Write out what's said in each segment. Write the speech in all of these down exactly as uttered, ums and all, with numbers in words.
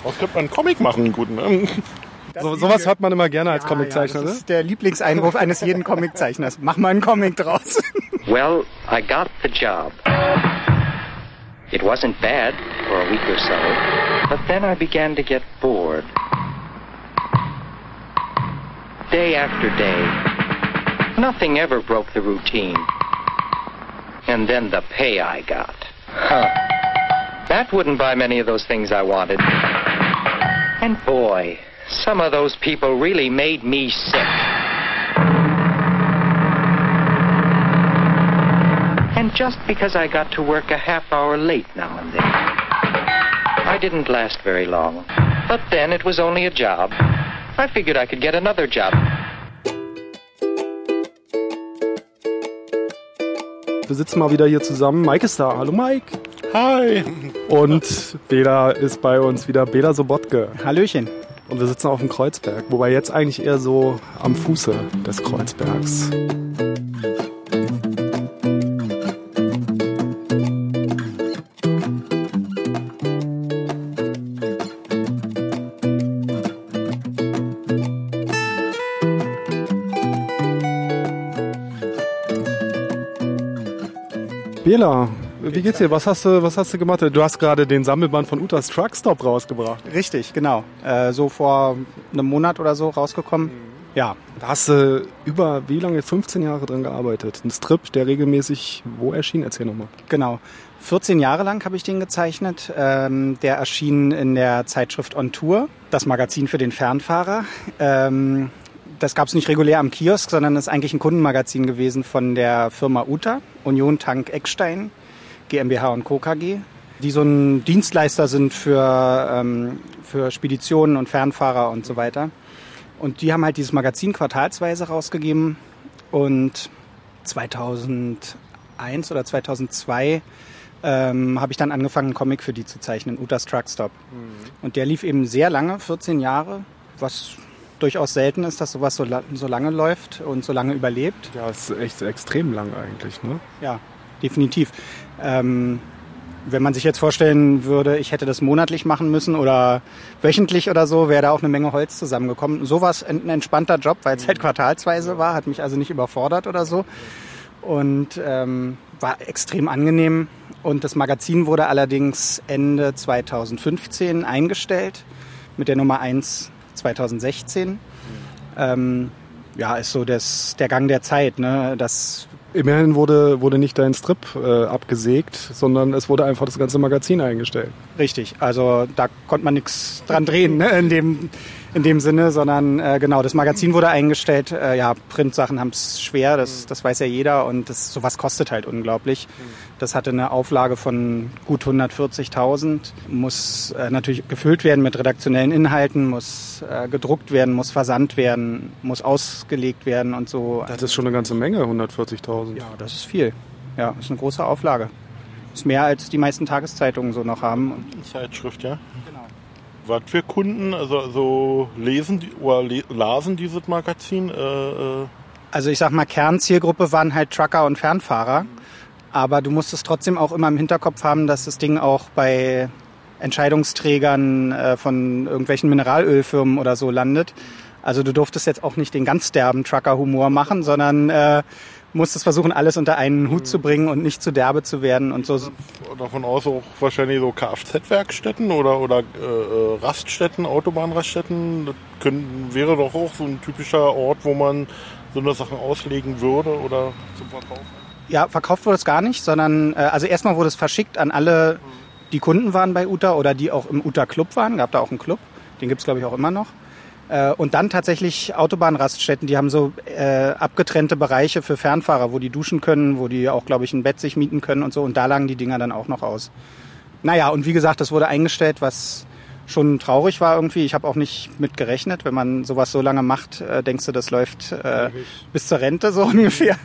Was könnte man einen Comic machen, gut, ne? So, sowas hört man immer gerne als ja, Comiczeichner, ja, das ne? ist der Lieblingseinwurf eines jeden Comiczeichners. Mach mal einen Comic draus. Well, I got the job. It wasn't bad for a week or so, but then I began to get bored. Day after day. Nothing ever broke the routine. And then the pay I got. Huh. That wouldn't buy many of those things I wanted. And boy, some of those people really made me sick. And just because I got to work a half hour late now and then. I didn't last very long. But then it was only a job. I figured I could get another job. Wir sitzen mal wieder hier zusammen. Mike ist da. Hallo Mike. Hi. Und Bela ist bei uns wieder. Bela Sobotke. Hallöchen. Und wir sitzen auf dem Kreuzberg. Wobei jetzt eigentlich eher so am Fuße des Kreuzbergs. Bela, wie geht's dir? Was hast du, was hast du gemacht? Du hast gerade den Sammelband von Utas Truckstop rausgebracht. Richtig, genau. Äh, so vor einem Monat oder so rausgekommen. Ja. Da hast du über wie lange? fünfzehn Jahre dran gearbeitet. Ein Strip, der regelmäßig wo erschien? Erzähl nochmal. Genau. vierzehn Jahre lang habe ich den gezeichnet. Ähm, der erschien in der Zeitschrift On Tour, das Magazin für den Fernfahrer. Ähm, Das gab es nicht regulär am Kiosk, sondern ist eigentlich ein Kundenmagazin gewesen von der Firma U T A, Union Tank Eckstein, GmbH und Co. K G, die so ein Dienstleister sind für, ähm, für Speditionen und Fernfahrer und so weiter. Und die haben halt dieses Magazin quartalsweise rausgegeben und zweitausendeins oder zweitausendzwei ähm, habe ich dann angefangen, einen Comic für die zu zeichnen, Utas Truckstop. Mhm. Und der lief eben sehr lange, vierzehn Jahre, was durchaus selten ist, dass sowas so, so lange läuft und so lange überlebt. Ja, ist echt extrem lang eigentlich, ne? Ja, definitiv. Ähm, wenn man sich jetzt vorstellen würde, ich hätte das monatlich machen müssen oder wöchentlich oder so, wäre da auch eine Menge Holz zusammengekommen. So war es ein entspannter Job, weil es halt quartalsweise war, hat mich also nicht überfordert oder so. Und ähm, war extrem angenehm. Und das Magazin wurde allerdings Ende zweitausendfünfzehn eingestellt mit der Nummer eins zweitausendsechzehn. Ähm, ja, ist so das, der Gang der Zeit, ne? Das Immerhin wurde, wurde nicht dein Strip äh, abgesägt, sondern es wurde einfach das ganze Magazin eingestellt. Richtig, also da konnte man nichts dran drehen, ne? in, dem, in dem Sinne, sondern äh, genau, das Magazin wurde eingestellt. Äh, ja, Printsachen haben es schwer, das, das weiß ja jeder und das, sowas kostet halt unglaublich. Das hatte eine Auflage von gut hundertvierzigtausend, muss äh, natürlich gefüllt werden mit redaktionellen Inhalten, muss äh, gedruckt werden, muss versandt werden, muss ausgelegt werden und so. Das ist schon eine ganze Menge, hundertvierzigtausend. Ja, das ist viel. Ja, das ist eine große Auflage. Das ist mehr, als die meisten Tageszeitungen so noch haben. Zeitschrift, ja? Genau. Was für Kunden, also, also lesen die, oder le, lasen dieses Magazin? Äh, äh. Also ich sag mal, Kernzielgruppe waren halt Trucker und Fernfahrer. Aber du musstest trotzdem auch immer im Hinterkopf haben, dass das Ding auch bei Entscheidungsträgern äh, von irgendwelchen Mineralölfirmen oder so landet. Also du durftest jetzt auch nicht den ganz derben Trucker-Humor machen, sondern äh, musstest versuchen, alles unter einen Hut zu bringen und nicht zu derbe zu werden und so. Davon aus auch wahrscheinlich so Kfz-Werkstätten oder, oder äh, Raststätten, Autobahnraststätten. Das können, wäre doch auch so ein typischer Ort, wo man so eine Sachen auslegen würde oder zum Verkaufen. Ja, verkauft wurde es gar nicht, sondern äh, also erstmal wurde es verschickt an alle, die Kunden waren bei U T A oder die auch im U T A-Club waren. Gab da auch einen Club, den gibt's glaube ich auch immer noch. Äh, und dann tatsächlich Autobahnraststätten, die haben so äh, abgetrennte Bereiche für Fernfahrer, wo die duschen können, wo die auch glaube ich ein Bett sich mieten können und so. Und da lagen die Dinger dann auch noch aus. Naja, und wie gesagt, das wurde eingestellt, was schon traurig war irgendwie. Ich habe auch nicht mit gerechnet. Wenn man sowas so lange macht, äh, denkst du, das läuft äh, bis zur Rente so ungefähr.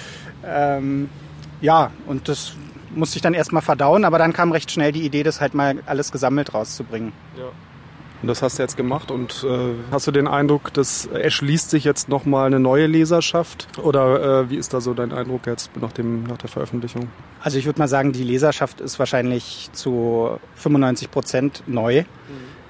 Ähm, ja, und das musste ich dann erstmal verdauen, aber dann kam recht schnell die Idee, das halt mal alles gesammelt rauszubringen. Ja. Und das hast du jetzt gemacht und äh, hast du den Eindruck, dass erschließt sich jetzt nochmal eine neue Leserschaft oder äh, wie ist da so dein Eindruck jetzt nach, dem, nach der Veröffentlichung? Also ich würde mal sagen, die Leserschaft ist wahrscheinlich zu fünfundneunzig Prozent neu. Mhm.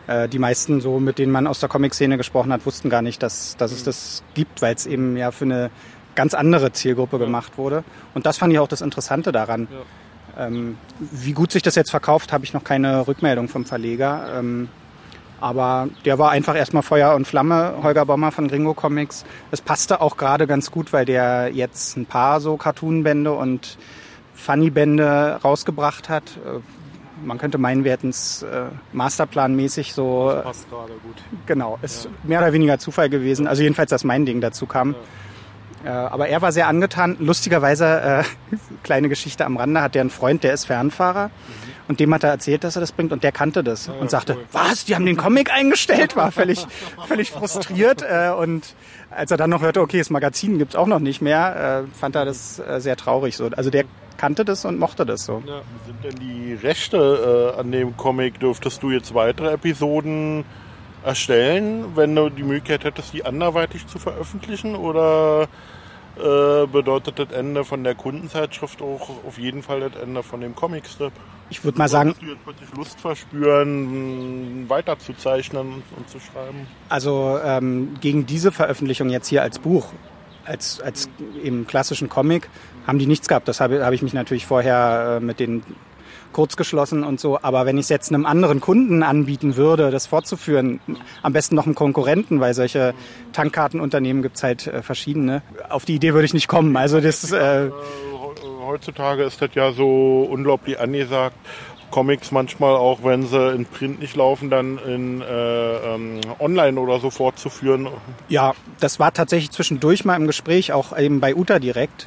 Äh, die meisten, so mit denen man aus der Comic-Szene gesprochen hat, wussten gar nicht, dass, dass es das gibt, weil es eben ja für eine ganz andere Zielgruppe ja. gemacht wurde. Und das fand ich auch das Interessante daran. Ja. Ähm, wie gut sich das jetzt verkauft, habe ich noch keine Rückmeldung vom Verleger. Ähm, aber der war einfach erstmal Feuer und Flamme, Holger Bommer von Gringo Comics. Es passte auch gerade ganz gut, weil der jetzt ein paar so Cartoon-Bände und Funny-Bände rausgebracht hat. Man könnte meinen, wir hätten es äh, masterplanmäßig so... Das passt gerade gut. Genau, ist ja. mehr oder weniger Zufall gewesen. Also jedenfalls, dass mein Ding dazu kam. Ja. Äh, aber er war sehr angetan. Lustigerweise, äh, kleine Geschichte am Rande, hat der einen Freund, der ist Fernfahrer. Mhm. Und dem hat er erzählt, dass er das bringt. Und der kannte das. Ja, und sagte, cool. Was, die haben den Comic eingestellt? War völlig, völlig frustriert. Äh, und als er dann noch hörte, okay, das Magazin gibt's auch noch nicht mehr, äh, fand er das äh, sehr traurig. So. Also der kannte das und mochte das so. Ja. Sind denn die Rechte äh, an dem Comic, dürftest du jetzt weitere Episoden erstellen, wenn du die Möglichkeit hättest, die anderweitig zu veröffentlichen? Oder äh, bedeutet das Ende von der Kundenzeitschrift auch auf jeden Fall das Ende von dem Comicstrip? Ich würde mal sagen... Würdest du jetzt plötzlich Lust verspüren, weiter zu zeichnen und zu schreiben? Also ähm, gegen diese Veröffentlichung jetzt hier als Buch, als, als im klassischen Comic, haben die nichts gehabt. Das habe, habe ich mich natürlich vorher äh, mit denen kurz geschlossen und so. Aber wenn ich es jetzt einem anderen Kunden anbieten würde, das fortzuführen, am besten noch einem Konkurrenten, weil solche Tankkartenunternehmen gibt es halt äh, verschiedene. Auf die Idee würde ich nicht kommen. Also das... Äh, Heutzutage ist das ja so unglaublich angesagt. Comics manchmal auch, wenn sie in Print nicht laufen, dann in äh, ähm, online oder so fortzuführen. Ja, das war tatsächlich zwischendurch mal im Gespräch, auch eben bei Uta direkt.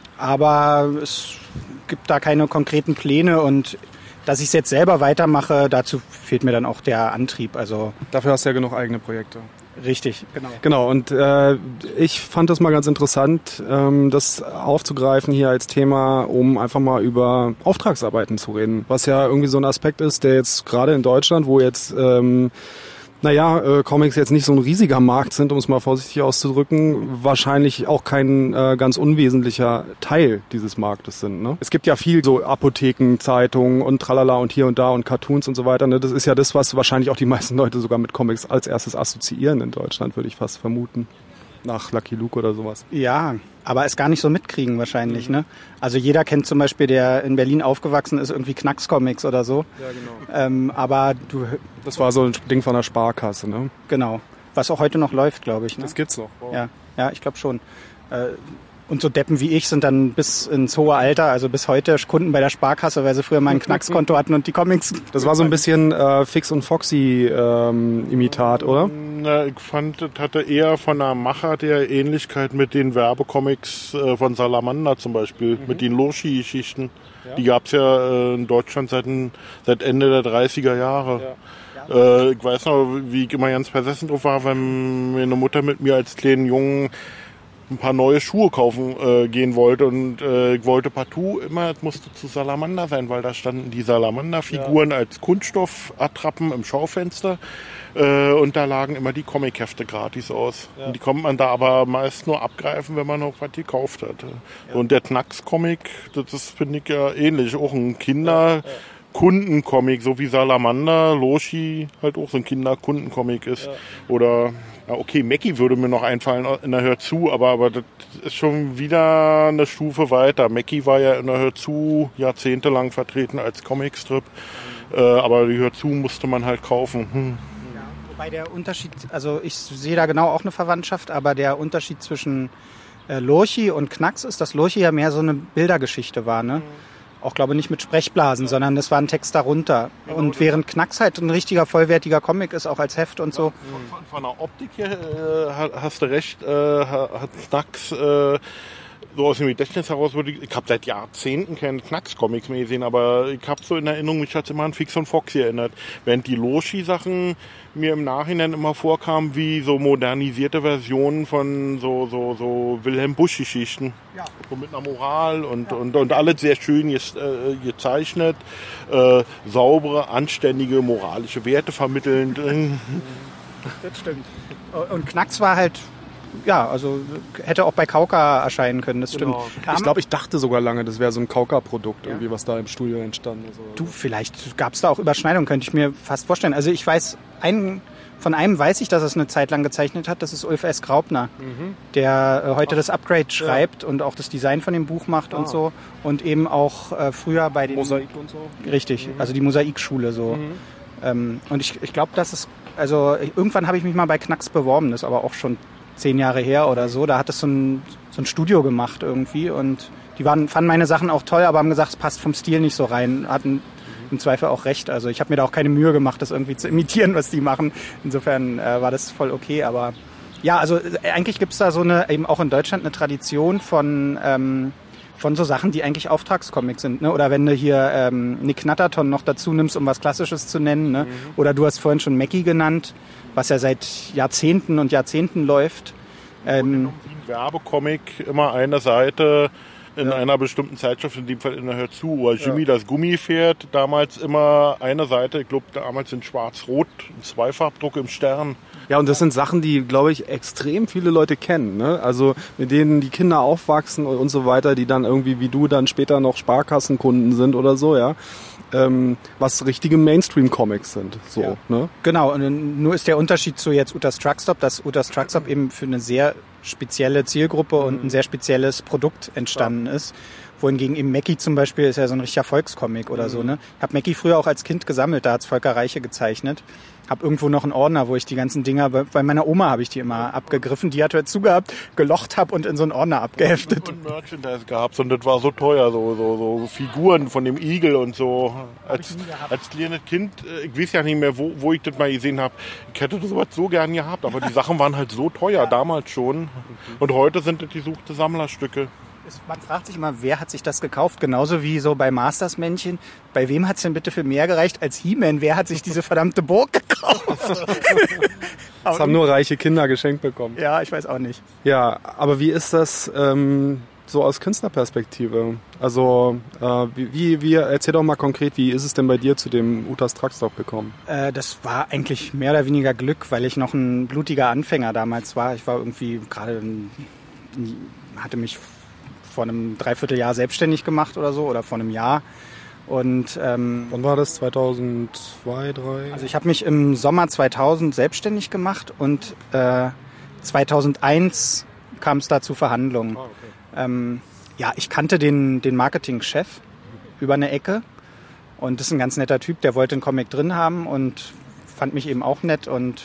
Aber es gibt da keine konkreten Pläne und dass ich es jetzt selber weitermache, dazu fehlt mir dann auch der Antrieb. Also dafür hast du ja genug eigene Projekte. Richtig, genau. Genau, und äh, ich fand das mal ganz interessant, ähm, das aufzugreifen hier als Thema, um einfach mal über Auftragsarbeiten zu reden. Was ja irgendwie so ein Aspekt ist, der jetzt gerade in Deutschland, wo jetzt... Ähm, Naja, äh, Comics jetzt nicht so ein riesiger Markt sind, um es mal vorsichtig auszudrücken, wahrscheinlich auch kein äh, ganz unwesentlicher Teil dieses Marktes sind. Ne? Es gibt ja viel so Apotheken, Zeitungen und tralala und hier und da und Cartoons und so weiter. Ne? Das ist ja das, was wahrscheinlich auch die meisten Leute sogar mit Comics als erstes assoziieren in Deutschland, würde ich fast vermuten. Nach Lucky Luke oder sowas. Ja, aber es gar nicht so mitkriegen wahrscheinlich. Mhm. Ne? Also jeder kennt zum Beispiel, der in Berlin aufgewachsen ist, irgendwie Knacks-Comics oder so. Ja, genau. Ähm, aber du... Das war so ein Ding von der Sparkasse, ne? Genau. Was auch heute noch läuft, glaube ich. Ne? Das gibt's noch. Wow. Ja, ja, ich glaube schon. Äh, Und so Deppen wie ich sind dann bis ins hohe Alter, also bis heute Kunden bei der Sparkasse, weil sie früher mal ein Knackskonto hatten und die Comics. Das war so ein bisschen äh, Fix und Foxy ähm, Imitat, oder? Na, ich fand, das hatte eher von der Macher der Ähnlichkeit mit den Werbecomics äh, von Salamander zum Beispiel, mhm. mit den Loschi-Geschichten. Ja. Die gab's ja äh, in Deutschland seit, seit Ende der dreißiger Jahre. Ja. Äh, ich weiß noch, wie ich immer ganz versessen drauf war, wenn meine Mutter mit mir als kleinen Jungen ein paar neue Schuhe kaufen äh, gehen wollte und äh, ich wollte partout immer, es musste zu Salamander sein, weil da standen die Salamander-Figuren ja. als Kunststoffattrappen im Schaufenster äh, und da lagen immer die Comichefte gratis aus. Ja. Und die konnte man da aber meist nur abgreifen, wenn man auch was gekauft hatte. Ja. Und der Knacks-Comic, das ist, finde ich, ja ähnlich, auch ein Kinder- ja. Ja. Kundencomic, so wie Salamander, Loschi halt auch so ein Kinder-Kundencomic ist. Ja. Oder, ja okay, Mackie würde mir noch einfallen in der Hör zu, aber, aber das ist schon wieder eine Stufe weiter. Mackie war ja in der Hör zu jahrzehntelang vertreten als Comicstrip, mhm. äh, aber die Hör zu musste man halt kaufen. Hm. Ja, wobei der Unterschied, also ich sehe da genau auch eine Verwandtschaft, aber der Unterschied zwischen äh, Lorchi und Knacks ist, dass Lorchi ja mehr so eine Bildergeschichte war, ne? Mhm. Auch, glaube ich, nicht mit Sprechblasen, ja. sondern das war ein Text darunter. Genau, und während Knacks halt ein richtiger, vollwertiger Comic ist, auch als Heft und so. Von, von der Optik her äh, hast du recht, äh, hat Knacks äh, so aus dem Gedächtnis heraus, würde ich, ich habe seit Jahrzehnten keine Knacks-Comics mehr gesehen, aber ich habe so in Erinnerung, mich hat immer an Fix und Foxy erinnert. Während die Loschi-Sachen mir im Nachhinein immer vorkamen wie so modernisierte Versionen von so so so Wilhelm Busch-Geschichten. Ja. So mit einer Moral und, ja. und, und alles sehr schön ge, äh, gezeichnet, äh, saubere, anständige, moralische Werte vermittelnd. Das stimmt. Und Knacks war halt ja, also hätte auch bei Kauka erscheinen können, das stimmt. Genau. Ich glaube, ich dachte sogar lange, das wäre so ein Kauka-Produkt, ja. irgendwie, was da im Studio entstanden ist. Du, vielleicht gab es da auch Überschneidungen, könnte ich mir fast vorstellen. Also ich weiß, einen, von einem weiß ich, dass er es eine Zeit lang gezeichnet hat, das ist Ulf S. Graupner, mhm. der äh, heute Ach, das Upgrade schreibt ja. und auch das Design von dem Buch macht ah. und so. Und eben auch äh, früher bei den... Mosaik und so. Richtig, mhm. also die Mosaikschule so. Mhm. Ähm, und ich, ich glaube, dass es... Also irgendwann habe ich mich mal bei Knacks beworben, das ist aber auch schon zehn Jahre her oder so. Da hat es so ein, so ein Studio gemacht irgendwie und die waren, fanden meine Sachen auch toll, aber haben gesagt, es passt vom Stil nicht so rein. Hatten im Zweifel auch recht. Also ich habe mir da auch keine Mühe gemacht, das irgendwie zu imitieren, was die machen. Insofern äh, war das voll okay. Aber ja, also äh, eigentlich gibt's da so eine, eben auch in Deutschland eine Tradition von... Ähm, von so Sachen, die eigentlich Auftragscomics sind, ne? Oder wenn du hier ähm, Nick Knatterton noch dazu nimmst, um was Klassisches zu nennen, ne? Mhm. Oder du hast vorhin schon Mackie genannt, was ja seit Jahrzehnten und Jahrzehnten läuft. Ähm, wie ein Werbecomic, immer eine Seite in ja. einer bestimmten Zeitschrift, in dem Fall in der Hör zu, oder Jimmy ja. das Gummipferd, damals immer eine Seite, ich glaube damals in schwarz-rot, ein Zweifarbdruck im Stern. Ja, und das sind Sachen, die, glaube ich, extrem viele Leute kennen, ne? Also mit denen die Kinder aufwachsen und so weiter, die dann irgendwie wie du dann später noch Sparkassenkunden sind oder so, ja. Ähm, was richtige Mainstream-Comics sind, so, ja. ne? Genau, und nur ist der Unterschied zu jetzt Utas Truckstop, dass Utas Truckstop eben für eine sehr spezielle Zielgruppe mhm. und ein sehr spezielles Produkt entstanden ja. ist. Wohingegen eben Mackie zum Beispiel ist ja so ein richtiger Volkscomic oder mhm. so, ne? Ich habe Mackie früher auch als Kind gesammelt, da hat's Volker Reiche gezeichnet. Hab irgendwo noch einen Ordner, wo ich die ganzen Dinger, bei meiner Oma habe ich die immer abgegriffen, die hat halt zugehabt, gelocht hab und in so einen Ordner abgeheftet. Und Merchandise gehabt und das war so teuer, so, so, so Figuren von dem Igel und so. Als, als kleines Kind, ich weiß ja nicht mehr, wo, wo ich das mal gesehen habe. Ich hätte das sowas so gern gehabt, aber die Sachen waren halt so teuer, damals schon. Und heute sind das gesuchte Sammlerstücke. Man fragt sich immer, wer hat sich das gekauft? Genauso wie so bei Masters-Männchen. Bei wem hat es denn bitte für mehr gereicht als He-Man? Wer hat sich diese verdammte Burg gekauft? Das haben nur reiche Kinder geschenkt bekommen. Ja, ich weiß auch nicht. Ja, aber wie ist das ähm, so aus Künstlerperspektive? Also, äh, wie, wie, wie, erzähl doch mal konkret, wie ist es denn bei dir zu dem Utas Truckstop gekommen? Äh, das war eigentlich mehr oder weniger Glück, weil ich noch ein blutiger Anfänger damals war. Ich war irgendwie gerade, hatte mich vor einem Dreivierteljahr selbstständig gemacht oder so, oder vor einem Jahr. Und ähm, wann war das? zweitausendzwei, zweitausenddrei? Also ich habe mich im Sommer zweitausend selbstständig gemacht und äh, zweitausendeins kam es da zu Verhandlungen. Ah, okay. ähm, ja, ich kannte den, den Marketingchef über eine Ecke und das ist ein ganz netter Typ, der wollte einen Comic drin haben und fand mich eben auch nett und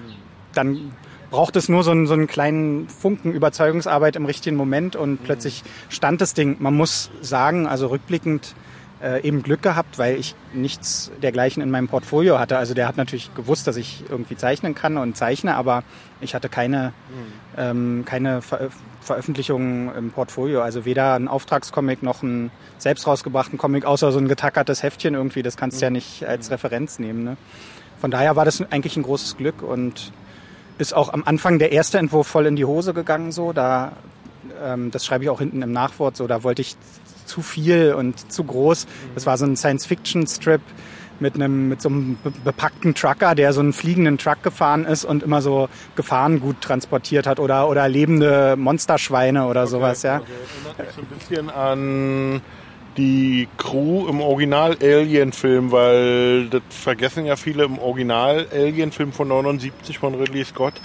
dann braucht es nur so einen, so einen kleinen Funken Überzeugungsarbeit im richtigen Moment und mhm. plötzlich stand das Ding. Man muss sagen, also rückblickend äh, eben Glück gehabt, weil ich nichts dergleichen in meinem Portfolio hatte. Also der hat natürlich gewusst, dass ich irgendwie zeichnen kann und zeichne, aber ich hatte keine, mhm. ähm, keine Ver- Veröffentlichungen im Portfolio. Also weder ein Auftragscomic noch ein selbst rausgebrachten Comic, außer so ein getackertes Heftchen irgendwie. Das kannst du mhm. ja nicht als Referenz nehmen. Ne? Von daher war das eigentlich ein großes Glück und ist auch am Anfang der erste Entwurf voll in die Hose gegangen, so. Da, ähm, das schreibe ich auch hinten im Nachwort, so. Da wollte ich zu viel und zu groß. Das war so ein Science-Fiction-Strip mit einem, mit so einem bepackten Trucker, der so einen fliegenden Truck gefahren ist und immer so Gefahrengut transportiert hat oder, oder lebende Monsterschweine oder okay, sowas, ja. Okay. Erinnert mich so ein bisschen an die Crew im Original-Alien-Film, weil das vergessen ja viele im Original-Alien-Film von neunundsiebzig von Ridley Scott.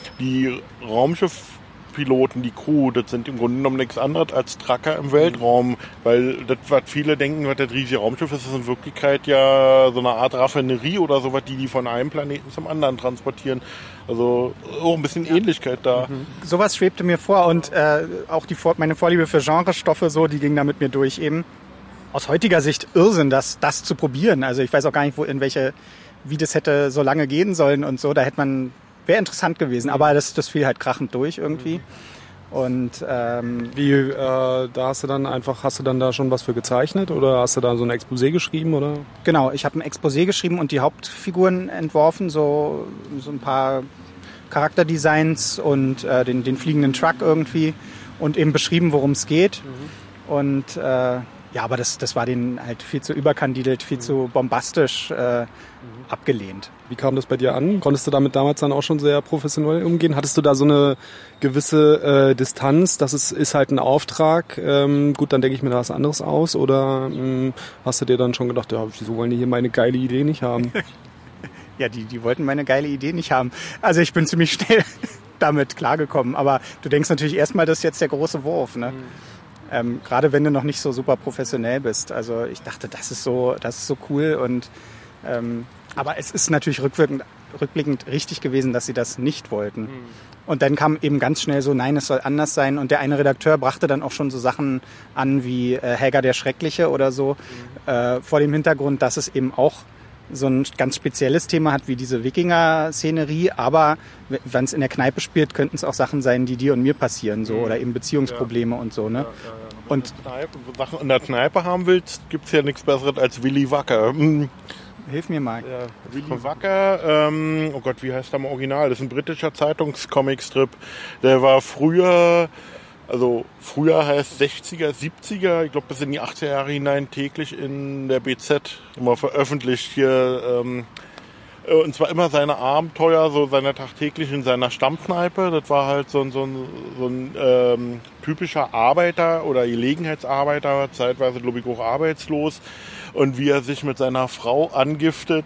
Die Raumschiffpiloten, die Crew, das sind im Grunde genommen nichts anderes als Tracker im Weltraum, weil das, was viele denken, was das riesige Raumschiff ist, ist in Wirklichkeit ja so eine Art Raffinerie oder sowas, die die von einem Planeten zum anderen transportieren. Also auch ein bisschen Ähnlichkeit da. Mhm. Sowas schwebte mir vor und äh, auch die meine Vorliebe für Genrestoffe, so, die ging da mit mir durch eben. Aus heutiger Sicht Irrsinn, das, das zu probieren. Also ich weiß auch gar nicht, wo, in welche, wie das hätte so lange gehen sollen und so. Da hätte man, wäre interessant gewesen, aber das, das fiel halt krachend durch irgendwie. Mhm. Und ähm, wie, äh, da hast du dann einfach, hast du dann da schon was für gezeichnet oder hast du da so ein Exposé geschrieben oder? Genau, ich habe ein Exposé geschrieben und die Hauptfiguren entworfen, so so ein paar Charakterdesigns und äh, den den fliegenden Truck irgendwie und eben beschrieben, worum es geht. Mhm. Und äh, Ja, aber das, das war denen halt viel zu überkandidelt, viel mhm. zu bombastisch äh, mhm. abgelehnt. Wie kam das bei dir an? Konntest du damit damals dann auch schon sehr professionell umgehen? Hattest du da so eine gewisse äh, Distanz, das ist, ist halt ein Auftrag, ähm, gut, dann denke ich mir da was anderes aus? Oder ähm, hast du dir dann schon gedacht, ja, wieso wollen die hier meine geile Idee nicht haben? Ja, die, die wollten meine geile Idee nicht haben. Also ich bin ziemlich schnell damit klargekommen. Aber du denkst natürlich erstmal, das ist jetzt der große Wurf, ne? Mhm. Ähm, gerade wenn du noch nicht so super professionell bist. Also ich dachte, das ist so, das ist so cool. Und ähm, aber es ist natürlich rückwirkend, rückblickend richtig gewesen, dass sie das nicht wollten. Mhm. Und dann kam eben ganz schnell so, nein, es soll anders sein. Und der eine Redakteur brachte dann auch schon so Sachen an wie äh, Helga der Schreckliche oder so, mhm. äh, vor dem Hintergrund, dass es eben auch so ein ganz spezielles Thema hat wie diese Wikinger-Szenerie, aber wenn es in der Kneipe spielt, könnten es auch Sachen sein, die dir und mir passieren, so, mhm. oder eben Beziehungsprobleme ja. und so, ne? Ja, ja, ja. Und wenn du Sachen in der Kneipe haben willst, gibt's ja nichts Besseres als Willy Wacker. Mhm. Hilf mir mal. Ja, Willy Wacker, ähm, oh Gott, wie heißt der im Original? Das ist ein britischer Zeitungscomicstrip. Der war früher, also früher heißt sechziger, siebziger, ich glaube bis in die achtziger Jahre hinein täglich in der B Z immer veröffentlicht hier. Ähm, und zwar immer seine Abenteuer, so seine tagtäglich in seiner Stammkneipe. Das war halt so ein, so ein, so ein ähm, typischer Arbeiter oder Gelegenheitsarbeiter, zeitweise glaube ich auch arbeitslos. Und wie er sich mit seiner Frau angiftet,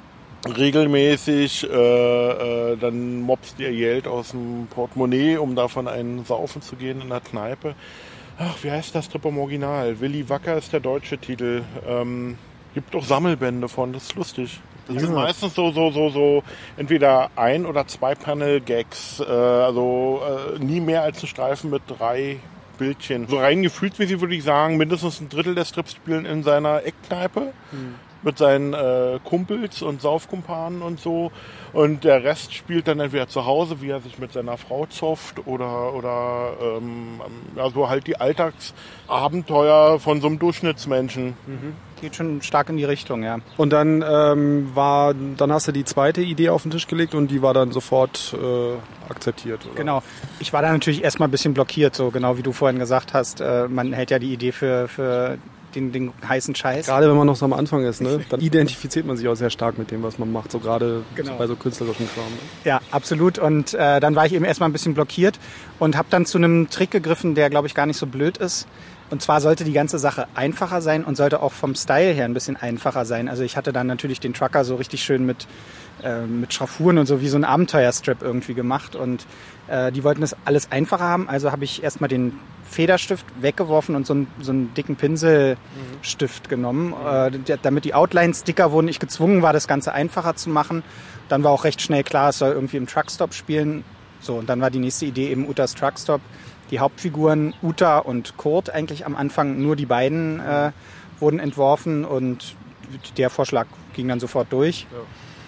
regelmäßig, äh, äh, dann mopst ihr Geld aus dem Portemonnaie, um davon einen saufen zu gehen in der Kneipe. Ach, wie heißt das Strip im Original? Willy Wacker ist der deutsche Titel. Ähm, gibt auch Sammelbände von, das ist lustig. Das ja. sind meistens so, so, so, so, entweder ein- oder zwei Panel-Gags, äh, also äh, nie mehr als ein Streifen mit drei Bildchen. So rein gefühlsmäßig würde ich sagen, mindestens ein Drittel der Strips spielen in seiner Eckkneipe. Hm. Mit seinen äh, Kumpels und Saufkumpanen und so. Und der Rest spielt dann entweder zu Hause, wie er sich mit seiner Frau zofft, oder, oder ähm, also halt die Alltagsabenteuer von so einem Durchschnittsmenschen. Mhm. Geht schon stark in die Richtung, ja. Und dann ähm, war, dann hast du die zweite Idee auf den Tisch gelegt und die war dann sofort äh, akzeptiert, oder? Genau. Ich war da natürlich erstmal ein bisschen blockiert, so genau wie du vorhin gesagt hast. Äh, man hält ja die Idee für, für den, den heißen Scheiß. Gerade wenn man noch so am Anfang ist, ne? Dann identifiziert man sich auch sehr stark mit dem, was man macht, so gerade genau. so bei so künstlerischen Kram. Ne? Ja, absolut. Und äh, dann war ich eben erstmal ein bisschen blockiert und habe dann zu einem Trick gegriffen, der, glaube ich, gar nicht so blöd ist. Und zwar sollte die ganze Sache einfacher sein und sollte auch vom Style her ein bisschen einfacher sein. Also ich hatte dann natürlich den Trucker so richtig schön mit, äh, mit Schraffuren und so wie so ein Abenteuerstrip irgendwie gemacht. Und äh, die wollten das alles einfacher haben. Also habe ich erstmal den Federstift weggeworfen und so einen, so einen dicken Pinselstift mhm. genommen. Äh, damit die Outlines dicker wurden, ich gezwungen war, das Ganze einfacher zu machen. Dann war auch recht schnell klar, es soll irgendwie im Truckstop spielen. So, und dann war die nächste Idee eben Utas Truckstop. Die Hauptfiguren Uta und Kurt, eigentlich am Anfang nur die beiden, äh, wurden entworfen und der Vorschlag ging dann sofort durch. Ja.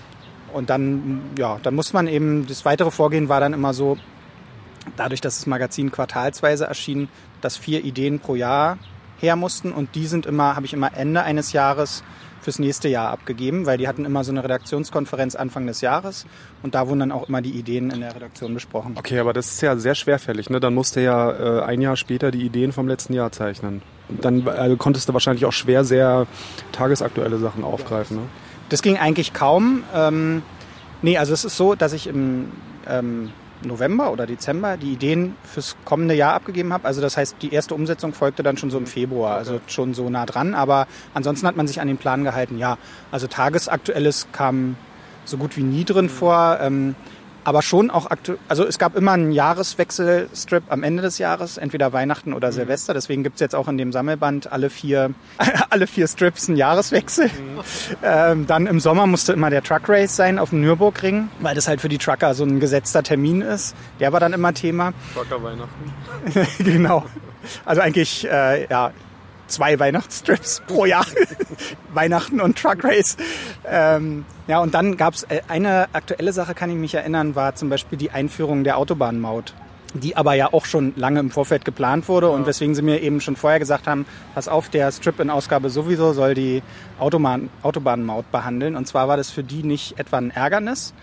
Und dann, ja, dann muss man eben, das weitere Vorgehen war dann immer so, dadurch, dass das Magazin quartalsweise erschien, dass vier Ideen pro Jahr her mussten und die sind immer, habe ich immer Ende eines Jahres fürs nächste Jahr abgegeben, weil die hatten immer so eine Redaktionskonferenz Anfang des Jahres und da wurden dann auch immer die Ideen in der Redaktion besprochen. Okay, aber das ist ja sehr schwerfällig, ne? Dann musst du ja äh, ein Jahr später die Ideen vom letzten Jahr zeichnen. Dann also konntest du wahrscheinlich auch schwer sehr tagesaktuelle Sachen aufgreifen, ne? Das ging eigentlich kaum. Ähm, nee, also es ist so, dass ich im ähm, November oder Dezember die Ideen fürs kommende Jahr abgegeben habe. Also das heißt, die erste Umsetzung folgte dann schon so im Februar, also schon so nah dran. Aber ansonsten hat man sich an den Plan gehalten. Ja, also Tagesaktuelles kam so gut wie nie drin vor. Ähm, aber schon auch aktuell, also es gab immer einen Jahreswechselstrip am Ende des Jahres, entweder Weihnachten oder mhm. Silvester. Deswegen gibt's jetzt auch in dem Sammelband alle vier, alle vier Strips einen Jahreswechsel. Mhm. Ähm, dann im Sommer musste immer der Truck Race sein auf dem Nürburgring, weil das halt für die Trucker so ein gesetzter Termin ist. Der war dann immer Thema. Trucker Weihnachten. Genau. Also eigentlich, äh, ja, zwei Weihnachtsstrips pro Jahr. Weihnachten und Truck Race. Ähm, ja, und dann gab's äh, eine aktuelle Sache, kann ich mich erinnern, war zum Beispiel die Einführung der Autobahnmaut, die aber ja auch schon lange im Vorfeld geplant wurde ja. und weswegen sie mir eben schon vorher gesagt haben, pass auf, der Strip in Ausgabe sowieso soll die Autobahn, Autobahnmaut behandeln. Und zwar war das für die nicht etwa ein Ärgernis,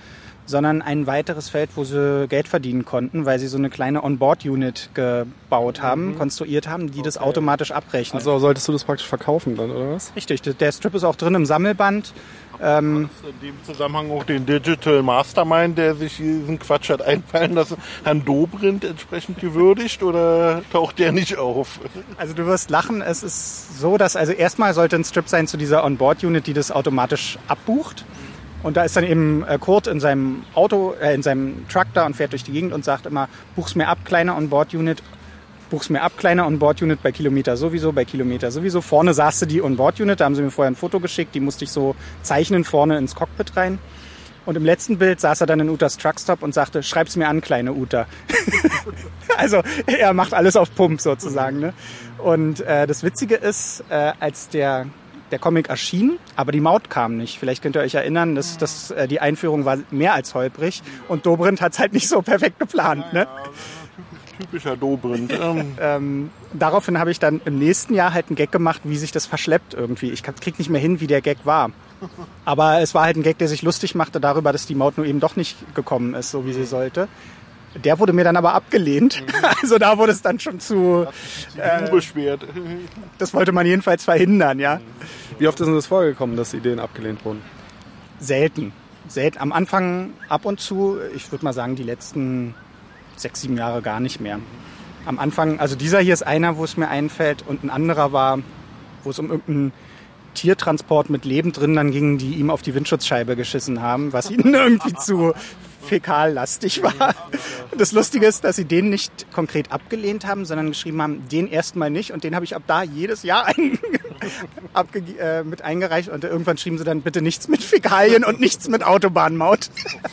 sondern ein weiteres Feld, wo sie Geld verdienen konnten, weil sie so eine kleine Onboard-Unit gebaut haben, mhm. konstruiert haben, die okay. das automatisch abrechnet. Also solltest du das praktisch verkaufen dann, oder was? Richtig, der Strip ist auch drin im Sammelband. Ähm, in dem Zusammenhang auch den Digital Mastermind, der sich diesen Quatsch hat einfallen lassen, Herrn Dobrindt entsprechend gewürdigt, oder taucht der nicht auf? Also du wirst lachen, es ist so, dass also erstmal sollte ein Strip sein zu dieser Onboard-Unit, die das automatisch abbucht. Und da ist dann eben Kurt in seinem Auto, äh, in seinem Truck da und fährt durch die Gegend und sagt immer, buch's mir ab, kleine Onboard-Unit, buch's mir ab, kleine Onboard-Unit bei Kilometer sowieso, bei Kilometer sowieso. Vorne saß die Onboard-Unit, da haben sie mir vorher ein Foto geschickt, die musste ich so zeichnen vorne ins Cockpit rein. Und im letzten Bild saß er dann in Utas Truckstop und sagte, schreib's mir an, kleine Uta. Also er macht alles auf Pump sozusagen. Ne? Und äh, das Witzige ist, äh, als der, der Comic erschien, aber die Maut kam nicht. Vielleicht könnt ihr euch erinnern, dass, dass äh, die Einführung war mehr als holprig und Dobrindt hat's halt nicht so perfekt geplant. Ne? Typischer Dobrindt. ähm, daraufhin habe ich dann im nächsten Jahr halt einen Gag gemacht, wie sich das verschleppt irgendwie. Ich krieg nicht mehr hin, wie der Gag war. Aber es war halt ein Gag, der sich lustig machte darüber, dass die Maut nur eben doch nicht gekommen ist, so wie sie sollte. Der wurde mir dann aber abgelehnt. Also da wurde es dann schon zu... Äh, beschwert. Das wollte man jedenfalls verhindern, ja. Wie oft ist denn das vorgekommen, dass Ideen abgelehnt wurden? Selten. Selten. Am Anfang ab und zu, ich würde mal sagen, die letzten sechs, sieben Jahre gar nicht mehr. Am Anfang, also dieser hier ist einer, wo es mir einfällt, und ein anderer war, wo es um irgendeinen Tiertransport mit Leben drin dann ging, die ihm auf die Windschutzscheibe geschissen haben, was ihnen irgendwie zu fäkallastig war. Das Lustige ist, dass sie den nicht konkret abgelehnt haben, sondern geschrieben haben, den erstmal nicht, und den habe ich ab da jedes Jahr ein, abge, äh, mit eingereicht, und irgendwann schrieben sie dann, bitte nichts mit Fäkalien und nichts mit Autobahnmaut.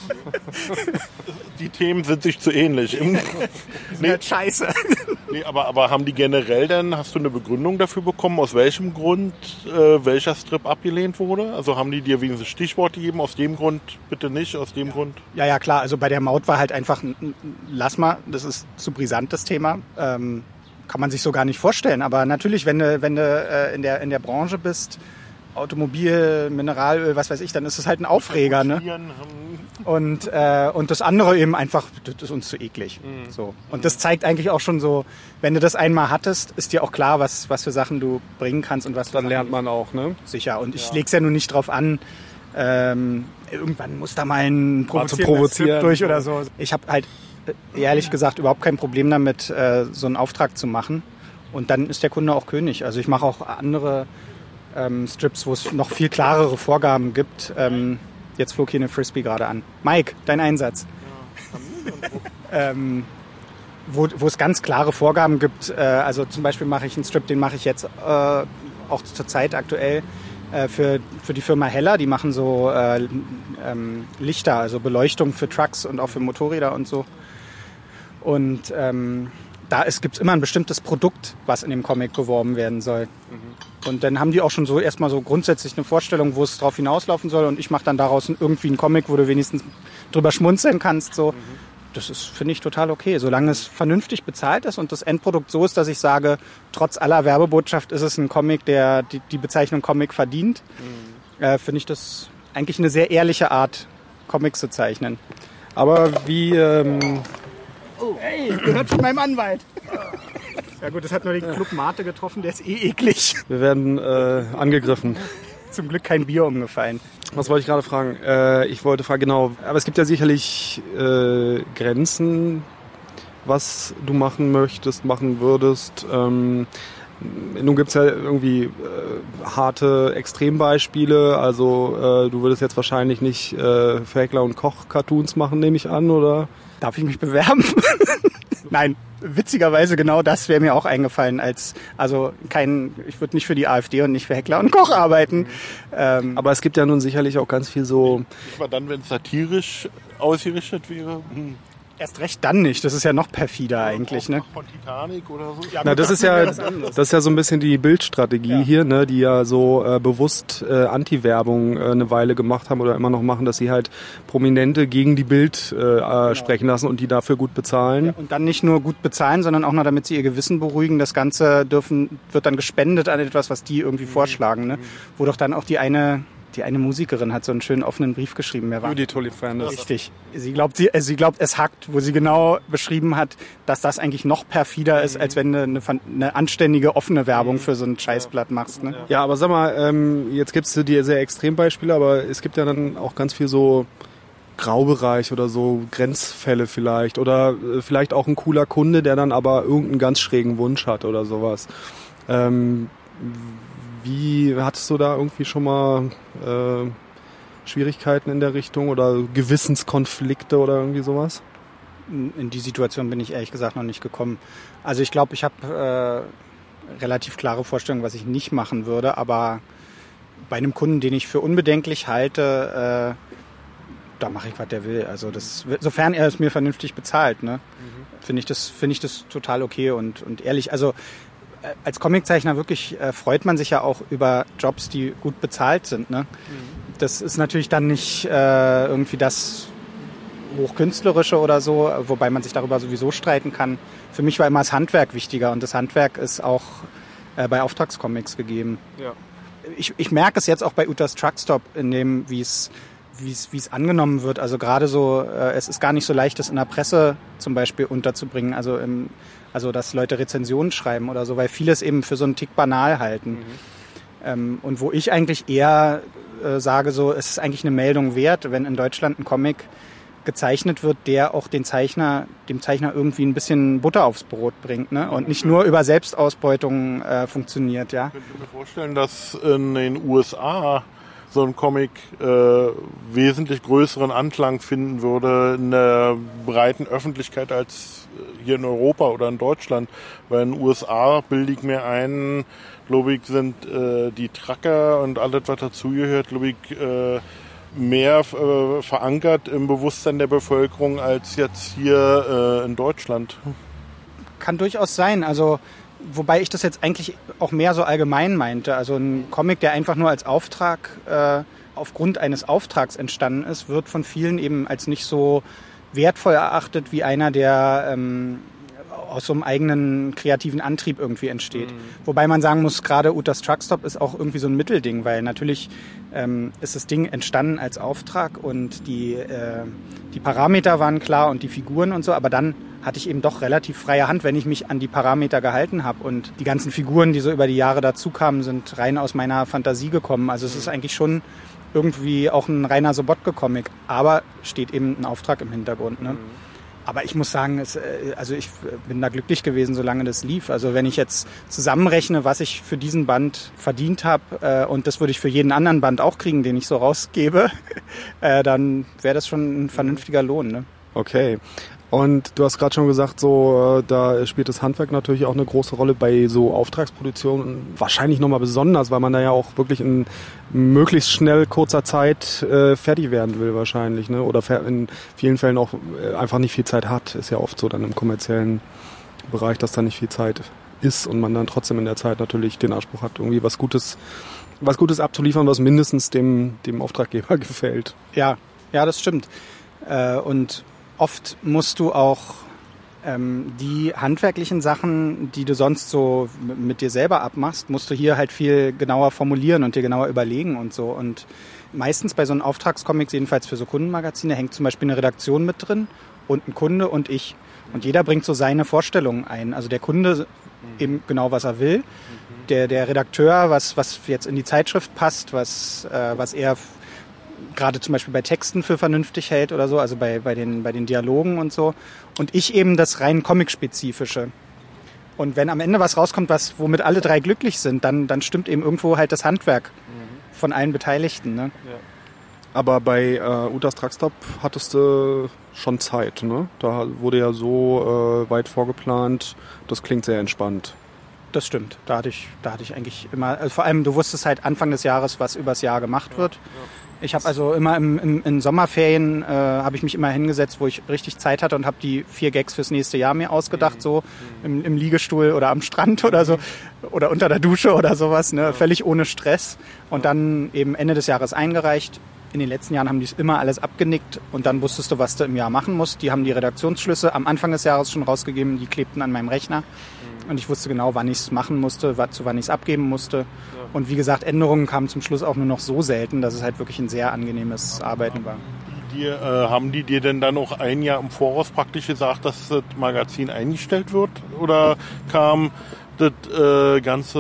Die Themen sind sich zu ähnlich. Nee, halt scheiße. Nee, aber, aber haben die generell dann, hast du eine Begründung dafür bekommen, aus welchem Grund äh, welcher Strip abgelehnt wurde? Also haben die dir wenigstens Stichwort gegeben, aus dem Grund bitte nicht, aus dem Grund? Ja, ja, klar. Also bei der Maut war halt einfach, lass mal, das ist zu brisant, das Thema. Ähm, kann man sich so gar nicht vorstellen. Aber natürlich, wenn du, wenn du äh, in der, in der Branche bist, Automobil, Mineralöl, was weiß ich, dann ist es halt ein Aufreger, ne? Und, äh, und das andere eben einfach, das ist uns zu eklig. Mhm. So. Und das zeigt eigentlich auch schon so, wenn du das einmal hattest, ist dir auch klar, was, was für Sachen du bringen kannst und was dann lernt man auch, ne? Sicher. Und ich ja. leg's ja nun nicht drauf an, ähm, irgendwann muss da mal ein provozieren durch oder so. Ich habe halt ehrlich gesagt überhaupt kein Problem damit, äh, so einen Auftrag zu machen. Und dann ist der Kunde auch König. Also ich mache auch andere ähm, Strips, wo es noch viel klarere Vorgaben gibt. Ähm, jetzt flog hier eine Frisbee gerade an. Mike, dein Einsatz. Ja, ähm, wo, wo es ganz klare Vorgaben gibt. Äh, also zum Beispiel mache ich einen Strip, den mache ich jetzt äh, auch zur Zeit aktuell äh, für, für die Firma Heller. Die machen so äh, ähm, Lichter, also Beleuchtung für Trucks und auch für Motorräder und so. Und ähm, da gibt es immer ein bestimmtes Produkt, was in dem Comic beworben werden soll. Mhm. Und dann haben die auch schon so erstmal so grundsätzlich eine Vorstellung, wo es drauf hinauslaufen soll. Und ich mache dann daraus irgendwie einen Comic, wo du wenigstens drüber schmunzeln kannst. So. Mhm. Das ist, finde ich, total okay. Solange es vernünftig bezahlt ist und das Endprodukt so ist, dass ich sage, trotz aller Werbebotschaft ist es ein Comic, der die, die Bezeichnung Comic verdient, mhm. äh, finde ich das eigentlich eine sehr ehrliche Art, Comics zu zeichnen. Aber wie... Ähm Oh, hey, gehört von meinem Anwalt. Ja gut, das hat nur den Club Mate getroffen, der ist eh eklig. Wir werden äh, angegriffen. Zum Glück kein Bier umgefallen. Was wollte ich gerade fragen? Äh, ich wollte fragen, genau, aber es gibt ja sicherlich äh, Grenzen, was du machen möchtest, machen würdest. Ähm, nun gibt es ja irgendwie äh, harte Extrembeispiele, also äh, du würdest jetzt wahrscheinlich nicht äh, für Heckler und Koch Cartoons machen, nehme ich an, oder? Darf ich mich bewerben? Nein, witzigerweise genau das wäre mir auch eingefallen. Als also kein, ich würde nicht für die AfD und nicht für Heckler und Koch arbeiten. Mhm. Ähm, Aber es gibt ja nun sicherlich auch ganz viel so... Nicht mal dann, wenn es satirisch ausgerichtet wäre. Hm. Erst recht dann nicht, das ist ja noch perfider ja, eigentlich, ne? Von Titanic oder so. Ja, Na, das, das ist ja das, das ist ja so ein bisschen die Bildstrategie ja. hier, ne, die ja so äh, bewusst äh, Anti-Werbung äh, eine Weile gemacht haben oder immer noch machen, dass sie halt Prominente gegen die Bild äh, genau. sprechen lassen und die dafür gut bezahlen. Ja, und dann nicht nur gut bezahlen, sondern auch noch, damit sie ihr Gewissen beruhigen. Das Ganze dürfen wird dann gespendet an etwas, was die irgendwie mhm. vorschlagen, ne? Wo doch dann auch die eine die eine Musikerin hat so einen schönen offenen Brief geschrieben. Wer war Judy Tolifan. Richtig. Sie glaubt, sie, also sie glaubt, es hackt, wo sie genau beschrieben hat, dass das eigentlich noch perfider ist, als wenn du eine, eine anständige, offene Werbung für so ein Scheißblatt machst. Ne? Ja, aber sag mal, ähm, jetzt gibst du dir sehr Extrembeispiele, aber es gibt ja dann auch ganz viel so Graubereich oder so Grenzfälle vielleicht oder äh, vielleicht auch ein cooler Kunde, der dann aber irgendeinen ganz schrägen Wunsch hat oder sowas. Ähm, wie hattest du da irgendwie schon mal äh, Schwierigkeiten in der Richtung oder Gewissenskonflikte oder irgendwie sowas? In die Situation bin ich ehrlich gesagt noch nicht gekommen. Also ich glaube, ich habe äh, relativ klare Vorstellungen, was ich nicht machen würde, aber bei einem Kunden, den ich für unbedenklich halte, äh, da mache ich, was der will. Also das, sofern er es mir vernünftig bezahlt, ne, mhm. finde ich das, finde ich das total okay und, und ehrlich. Also äh, als Comiczeichner wirklich äh, freut man sich ja auch über Jobs, die gut bezahlt sind. Ne? Mhm. Das ist natürlich dann nicht äh, irgendwie das Hochkünstlerische oder so, wobei man sich darüber sowieso streiten kann. Für mich war immer das Handwerk wichtiger und das Handwerk ist auch äh, bei Auftragscomics gegeben. Ja. Ich, ich merke es jetzt auch bei Utas Truckstop, in dem, wie es wie es wie es angenommen wird. Also gerade so, äh, es ist gar nicht so leicht, das in der Presse zum Beispiel unterzubringen. Also im, also dass Leute Rezensionen schreiben oder so, weil vieles eben für so einen Tick banal halten. Mhm. Ähm, und wo ich eigentlich eher äh, sage, so, es ist eigentlich eine Meldung wert, wenn in Deutschland ein Comic gezeichnet wird, der auch den Zeichner, dem Zeichner irgendwie ein bisschen Butter aufs Brot bringt, ne? Und nicht nur über Selbstausbeutung äh, funktioniert, ja. Ich könnte mir vorstellen, dass in den U S A so ein Comic äh, wesentlich größeren Anklang finden würde in der breiten Öffentlichkeit als hier in Europa oder in Deutschland. Weil in den U S A bilde ich mir ein, glaube ich, sind äh, die Trucker und alles, was dazugehört, glaube ich, äh, mehr äh, verankert im Bewusstsein der Bevölkerung als jetzt hier äh, in Deutschland. Kann durchaus sein. Also wobei ich das jetzt eigentlich auch mehr so allgemein meinte. Also ein Comic, der einfach nur als Auftrag, äh, aufgrund eines Auftrags entstanden ist, wird von vielen eben als nicht so wertvoll erachtet wie einer, der ähm, aus so einem eigenen kreativen Antrieb irgendwie entsteht. Mhm. Wobei man sagen muss, gerade Utas Truckstop ist auch irgendwie so ein Mittelding, weil natürlich ähm, ist das Ding entstanden als Auftrag und die, äh, die Parameter waren klar und die Figuren und so, aber dann hatte ich eben doch relativ freie Hand, wenn ich mich an die Parameter gehalten habe. Und die ganzen Figuren, die so über die Jahre dazu kamen, sind rein aus meiner Fantasie gekommen. Also es ist eigentlich schon irgendwie auch ein reiner Sobotke-Comic, aber steht eben ein Auftrag im Hintergrund. Ne? Mhm. Aber ich muss sagen, es, also ich bin da glücklich gewesen, solange das lief. Also wenn ich jetzt zusammenrechne, was ich für diesen Band verdient habe, äh, und das würde ich für jeden anderen Band auch kriegen, den ich so rausgebe, äh, dann wäre das schon ein vernünftiger Lohn. Ne? Okay. Und du hast gerade schon gesagt, so da spielt das Handwerk natürlich auch eine große Rolle bei so Auftragsproduktionen. Wahrscheinlich nochmal besonders, weil man da ja auch wirklich in möglichst schnell kurzer Zeit äh, fertig werden will wahrscheinlich, ne? Oder in vielen Fällen auch äh, einfach nicht viel Zeit hat. Ist ja oft so dann im kommerziellen Bereich, dass da nicht viel Zeit ist und man dann trotzdem in der Zeit natürlich den Anspruch hat, irgendwie was Gutes, was Gutes abzuliefern, was mindestens dem dem Auftraggeber gefällt. Ja, ja, das stimmt. Äh, und oft musst du auch ähm, die handwerklichen Sachen, die du sonst so m- mit dir selber abmachst, musst du hier halt viel genauer formulieren und dir genauer überlegen und so. Und meistens bei so einem Auftragscomics, jedenfalls für so Kundenmagazine, hängt zum Beispiel eine Redaktion mit drin und ein Kunde und ich. Und jeder bringt so seine Vorstellungen ein. Also der Kunde eben genau, was er will. Der, der Redakteur, was, was jetzt in die Zeitschrift passt, was, äh, was er gerade zum Beispiel bei Texten für vernünftig hält oder so, also bei, bei, den, bei den Dialogen und so. Und ich eben das rein Comic-spezifische. Und wenn am Ende was rauskommt, was, womit alle drei glücklich sind, dann, dann stimmt eben irgendwo halt das Handwerk mhm. von allen Beteiligten. Ne? Ja. Aber bei äh, Utas Truckstop hattest du schon Zeit, ne? Da wurde ja so äh, weit vorgeplant, das klingt sehr entspannt. Das stimmt, da hatte ich, da hatte ich eigentlich immer, also vor allem du wusstest halt Anfang des Jahres, was übers Jahr gemacht ja, wird. Ja. Ich habe also immer im, im, in Sommerferien äh, habe ich mich immer hingesetzt, wo ich richtig Zeit hatte und habe die vier Gags fürs nächste Jahr mir ausgedacht, mhm. so im, im Liegestuhl oder am Strand oder so oder unter der Dusche oder sowas, ne, ja. völlig ohne Stress und dann eben Ende des Jahres eingereicht. In den letzten Jahren haben die es immer alles abgenickt und dann wusstest du, was du im Jahr machen musst. Die haben die Redaktionsschlüsse am Anfang des Jahres schon rausgegeben, die klebten an meinem Rechner und ich wusste genau, wann ich es machen musste, zu wann ich es abgeben musste. Ja. Und wie gesagt, Änderungen kamen zum Schluss auch nur noch so selten, dass es halt wirklich ein sehr angenehmes Arbeiten war. Die, äh, haben die dir denn dann auch ein Jahr im Voraus praktisch gesagt, dass das Magazin eingestellt wird? Oder kam das äh, Ganze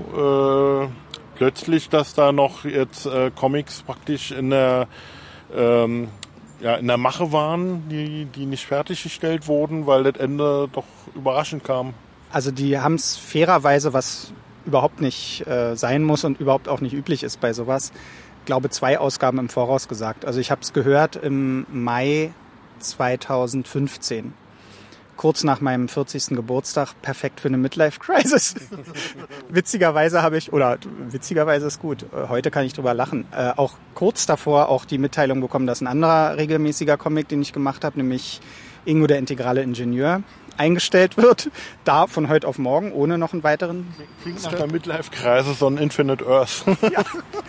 so äh, plötzlich, dass da noch jetzt äh, Comics praktisch in der ähm, ja, in der Mache waren, die, die nicht fertiggestellt wurden, weil das Ende doch überraschend kam? Also die haben es fairerweise, was überhaupt nicht äh, sein muss und überhaupt auch nicht üblich ist bei sowas, glaube zwei Ausgaben im Voraus gesagt. Also ich habe es gehört im Mai zweitausendfünfzehn. Kurz nach meinem vierzigsten Geburtstag, perfekt für eine Midlife-Crisis. Witzigerweise habe ich, oder witzigerweise ist gut, heute kann ich drüber lachen, äh, auch kurz davor auch die Mitteilung bekommen, dass ein anderer regelmäßiger Comic, den ich gemacht habe, nämlich Ingo der integrale Ingenieur, eingestellt wird. Da von heute auf morgen, ohne noch einen weiteren... Klingt nach der Midlife-Crisis, so ein Infinite Earth. ja.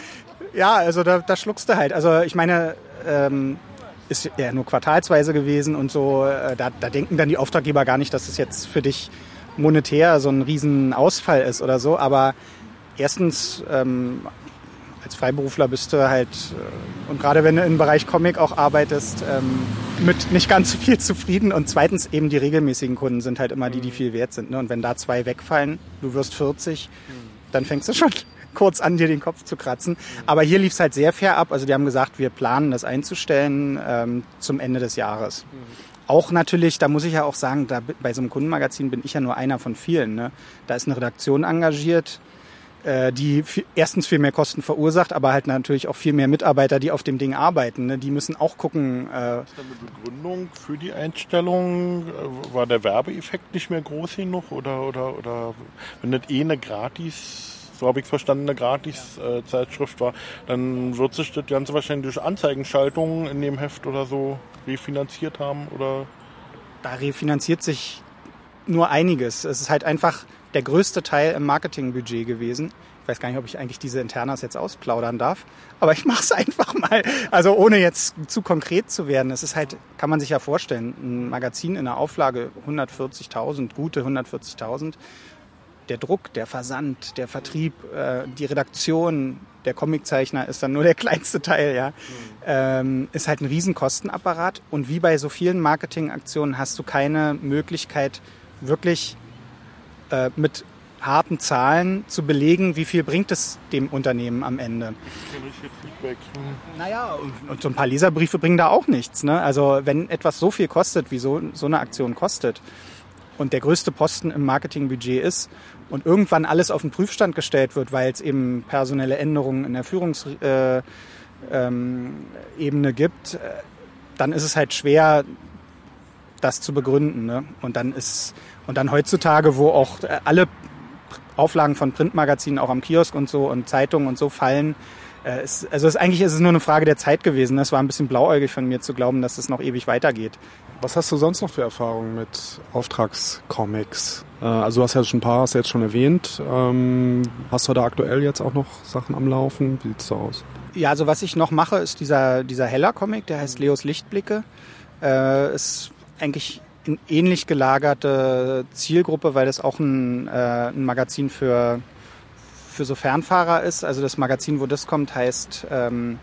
ja, also da, da schluckst du halt. Also ich meine... Ähm, ist ja nur quartalsweise gewesen und so, da, da denken dann die Auftraggeber gar nicht, dass es jetzt für dich monetär so ein riesen Ausfall ist oder so, aber erstens, ähm, als Freiberufler bist du halt, äh, und gerade wenn du im Bereich Comic auch arbeitest, ähm, mit nicht ganz so viel zufrieden und zweitens eben die regelmäßigen Kunden sind halt immer die, die viel wert sind, ne? Und wenn da zwei wegfallen, du wirst vierzig, dann fängst du schon kurz an, dir den Kopf zu kratzen. Aber hier lief es halt sehr fair ab. Also die haben gesagt, wir planen das einzustellen ähm, zum Ende des Jahres. Mhm. Auch natürlich, da muss ich ja auch sagen, da, bei so einem Kundenmagazin bin ich ja nur einer von vielen. Ne? Da ist eine Redaktion engagiert, äh, die viel, erstens viel mehr Kosten verursacht, aber halt natürlich auch viel mehr Mitarbeiter, die auf dem Ding arbeiten. Ne? Die müssen auch gucken. Äh, ist da eine Begründung für die Einstellung? War der Werbeeffekt nicht mehr groß genug? Oder, oder, oder wenn das eh eine gratis... so habe ich verstanden, eine Gratis-Zeitschrift war, dann wird sich das Ganze wahrscheinlich durch Anzeigenschaltungen in dem Heft oder so refinanziert haben, oder? Da refinanziert sich nur einiges. Es ist halt einfach der größte Teil im Marketingbudget gewesen. Ich weiß gar nicht, ob ich eigentlich diese Internas jetzt ausplaudern darf, aber ich mache es einfach mal. Also ohne jetzt zu konkret zu werden. Es ist halt, kann man sich ja vorstellen, ein Magazin in der Auflage hundertvierzigtausend, gute hundertvierzigtausend. Der Druck, der Versand, der Vertrieb, äh, die Redaktion, der Comiczeichner ist dann nur der kleinste Teil, ja, mhm. ähm, ist halt ein riesen Kostenapparat. Und wie bei so vielen Marketingaktionen hast du keine Möglichkeit, wirklich äh, mit harten Zahlen zu belegen, wie viel bringt es dem Unternehmen am Ende. Feedback. Mhm. Naja, und, und so ein paar Leserbriefe bringen da auch nichts. Ne? Also wenn etwas so viel kostet, wie so, so eine Aktion kostet, und der größte Posten im Marketingbudget ist und irgendwann alles auf den Prüfstand gestellt wird, weil es eben personelle Änderungen in der Führungsebene äh, ähm, gibt, dann ist es halt schwer, das zu begründen. Ne? Und dann ist und dann heutzutage, wo auch alle Auflagen von Printmagazinen auch am Kiosk und so und Zeitungen und so fallen, äh, ist, also ist, eigentlich ist es nur eine Frage der Zeit gewesen. Es war ein bisschen blauäugig von mir zu glauben, dass es noch ewig weitergeht. Was hast du sonst noch für Erfahrungen mit Auftragscomics? Also du hast ja schon ein paar, hast du jetzt schon erwähnt. Hast du da aktuell jetzt auch noch Sachen am Laufen? Wie sieht's da aus? Ja, also was ich noch mache, ist dieser, dieser Heller-Comic, der heißt Leos Lichtblicke. Äh, ist eigentlich eine ähnlich gelagerte Zielgruppe, weil das auch ein, äh, ein Magazin für, für so Fernfahrer ist. Also das Magazin, wo das kommt, heißt ähm,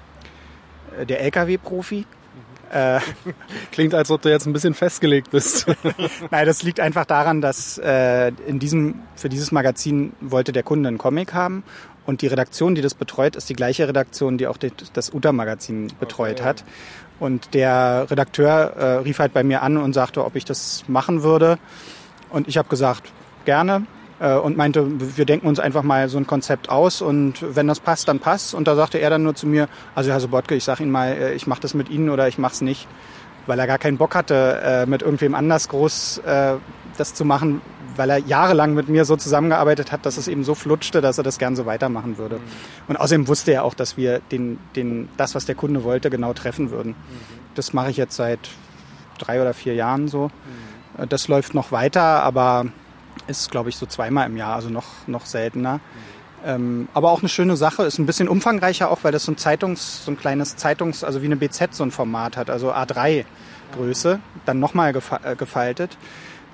der L K W-Profi. Äh, Klingt, als ob du jetzt ein bisschen festgelegt bist. Nein, das liegt einfach daran, dass äh, in diesem, für dieses Magazin wollte der Kunde einen Comic haben und die Redaktion, die das betreut, ist die gleiche Redaktion, die auch die, das U T A-Magazin betreut okay. hat. Und der Redakteur äh, rief halt bei mir an und sagte, ob ich das machen würde. Und ich habe gesagt, gerne. Und meinte, wir denken uns einfach mal so ein Konzept aus und wenn das passt, dann passt. Und da sagte er dann nur zu mir, also Herr Sobotke, ich sag Ihnen mal, ich mache das mit Ihnen oder ich mach's nicht, weil er gar keinen Bock hatte, mit irgendwem anders groß das zu machen, weil er jahrelang mit mir so zusammengearbeitet hat, dass es eben so flutschte, dass er das gern so weitermachen würde. Mhm. Und außerdem wusste er auch, dass wir den, den, das, was der Kunde wollte, genau treffen würden. Mhm. Das mache ich jetzt seit drei oder vier Jahren so. Mhm. Das läuft noch weiter, aber ist, glaube ich, so zweimal im Jahr, also noch, noch seltener. Mhm. Ähm, aber auch eine schöne Sache, ist ein bisschen umfangreicher auch, weil das so ein Zeitungs, so ein kleines Zeitungs-, also wie eine B Z so ein Format hat, also A drei Größe, dann nochmal gefa- äh, gefaltet.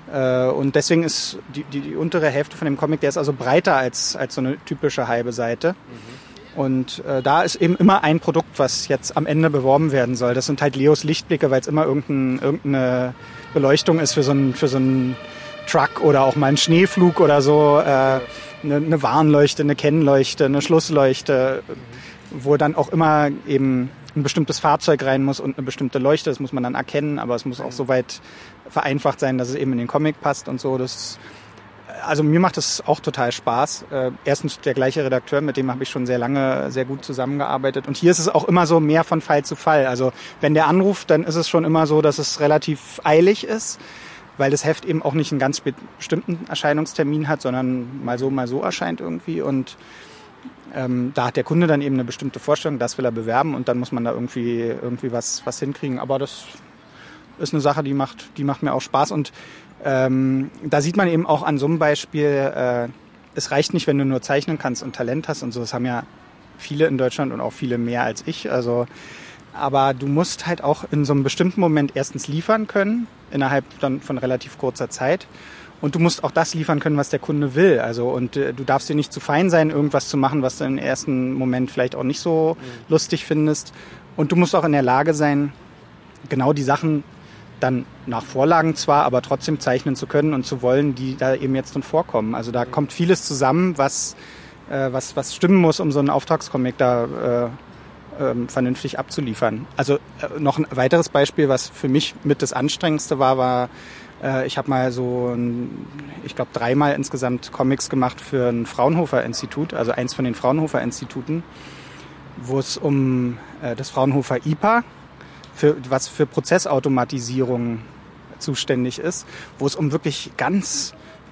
Äh, und deswegen ist die, die, die untere Hälfte von dem Comic, der ist also breiter als, als so eine typische halbe Seite. Mhm. Und äh, da ist eben immer ein Produkt, was jetzt am Ende beworben werden soll. Das sind halt Leos Lichtblicke, weil es immer irgendein, irgendeine Beleuchtung ist für so einen für so einen Truck oder auch mal einen Schneeflug oder so. Äh, eine, eine Warnleuchte, eine Kennleuchte, eine Schlussleuchte, wo dann auch immer eben ein bestimmtes Fahrzeug rein muss und eine bestimmte Leuchte. Das muss man dann erkennen, aber es muss auch so weit vereinfacht sein, dass es eben in den Comic passt und so. Das, also mir macht das auch total Spaß. Äh, erstens der gleiche Redakteur, mit dem habe ich schon sehr lange sehr gut zusammengearbeitet. Und hier ist es auch immer so mehr von Fall zu Fall. Also wenn der anruft, dann ist es schon immer so, dass es relativ eilig ist, weil das Heft eben auch nicht einen ganz bestimmten Erscheinungstermin hat, sondern mal so, mal so erscheint irgendwie. Und ähm, da hat der Kunde dann eben eine bestimmte Vorstellung, das will er bewerben und dann muss man da irgendwie irgendwie was was hinkriegen. Aber das ist eine Sache, die macht die macht mir auch Spaß. Und ähm, da sieht man eben auch an so einem Beispiel, äh, es reicht nicht, wenn du nur zeichnen kannst und Talent hast und so. Das haben ja viele in Deutschland und auch viele mehr als ich. Also aber du musst halt auch in so einem bestimmten Moment erstens liefern können, innerhalb dann von relativ kurzer Zeit. Und du musst auch das liefern können, was der Kunde will. Also und äh, du darfst dir nicht zu fein sein, irgendwas zu machen, was du im ersten Moment vielleicht auch nicht so mhm. lustig findest. Und du musst auch in der Lage sein, genau die Sachen dann nach Vorlagen zwar, aber trotzdem zeichnen zu können und zu wollen, die da eben jetzt drin vorkommen. Also da kommt vieles zusammen, was äh, was was stimmen muss, um so einen Auftragscomic da äh, ähm, vernünftig abzuliefern. Also äh, noch ein weiteres Beispiel, was für mich mit das Anstrengendste war, war äh, ich habe mal so, ein, ich glaube dreimal insgesamt Comics gemacht für ein Fraunhofer-Institut, also eins von den Fraunhofer-Instituten, wo es um äh, das Fraunhofer I P A, für, was für Prozessautomatisierung zuständig ist, wo es um wirklich ganz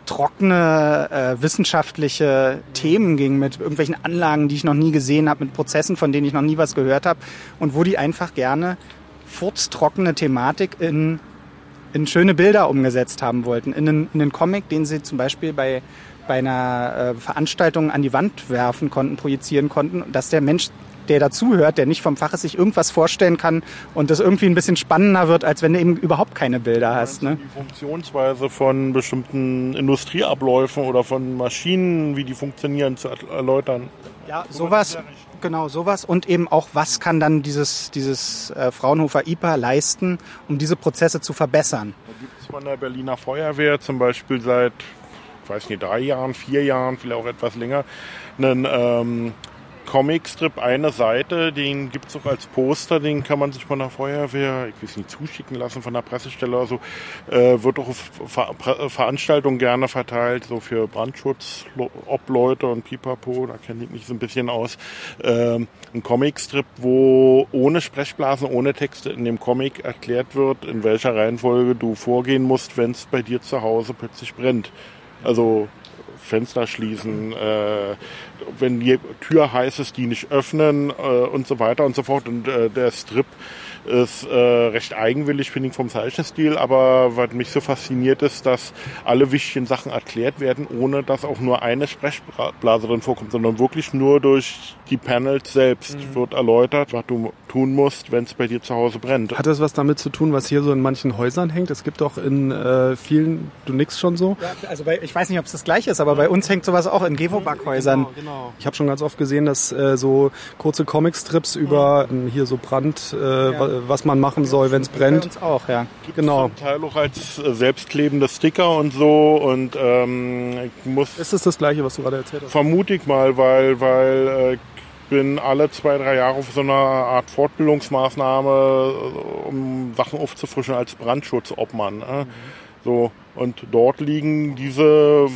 trockene äh, wissenschaftliche Themen ging, mit irgendwelchen Anlagen, die ich noch nie gesehen habe, mit Prozessen, von denen ich noch nie was gehört habe und wo die einfach gerne furztrockene Thematik in, in schöne Bilder umgesetzt haben wollten. In einen, in einen Comic, den sie zum Beispiel bei, bei einer äh, Veranstaltung an die Wand werfen konnten, projizieren konnten, dass der Mensch, der dazuhört, der nicht vom Fach ist, sich irgendwas vorstellen kann und das irgendwie ein bisschen spannender wird, als wenn du eben überhaupt keine Bilder hast. Ne? Die Funktionsweise von bestimmten Industrieabläufen oder von Maschinen, wie die funktionieren, zu erläutern. Ja, sowas, genau, sowas und eben auch, was kann dann dieses, dieses äh, Fraunhofer I P A leisten, um diese Prozesse zu verbessern. Da gibt es von der Berliner Feuerwehr zum Beispiel seit, ich weiß nicht, drei Jahren, vier Jahren, vielleicht auch etwas länger, einen ähm, Comicstrip, eine Seite, den gibt es auch als Poster, den kann man sich von der Feuerwehr, ich weiß nicht, zuschicken lassen, von der Pressestelle oder so, äh, wird auch auf Ver- Ver- Veranstaltungen gerne verteilt, so für Brandschutz, Obleute und Pipapo, da kenne ich mich so ein bisschen aus. Ähm, ein Comicstrip, wo ohne Sprechblasen, ohne Texte in dem Comic erklärt wird, in welcher Reihenfolge du vorgehen musst, wenn es bei dir zu Hause plötzlich brennt. Also Fenster schließen, äh, wenn die Tür heiß ist, die nicht öffnen äh, und so weiter und so fort. Und äh, der Strip ist äh, recht eigenwillig, finde ich, vom Zeichenstil, aber was mich so fasziniert ist, dass alle wichtigen Sachen erklärt werden, ohne dass auch nur eine Sprechblase drin vorkommt, sondern wirklich nur durch die Panels selbst mhm. wird erläutert, was du tun musst, wenn es bei dir zu Hause brennt. Hat das was damit zu tun, was hier so in manchen Häusern hängt? Es gibt doch in äh, vielen, du nix schon so? Ja, also bei, ich weiß nicht, ob es das gleiche ist, aber bei uns hängt sowas auch in Gewobag-Häusern. Genau, genau. Ich habe schon ganz oft gesehen, dass äh, so kurze Comicstrips über mhm. hier so Brand, äh, ja. was man machen soll, wenn es brennt. Bei uns auch, ja. Gibt genau. Zum Teil auch als äh, selbstklebende Sticker und so und ähm, ich muss... Ist das das Gleiche, was du gerade erzählt hast? Vermute ich mal, weil, weil äh, bin alle zwei, drei Jahre auf so einer Art Fortbildungsmaßnahme, um Sachen aufzufrischen als Brandschutzobmann. Äh. Mhm. So, und dort liegen diese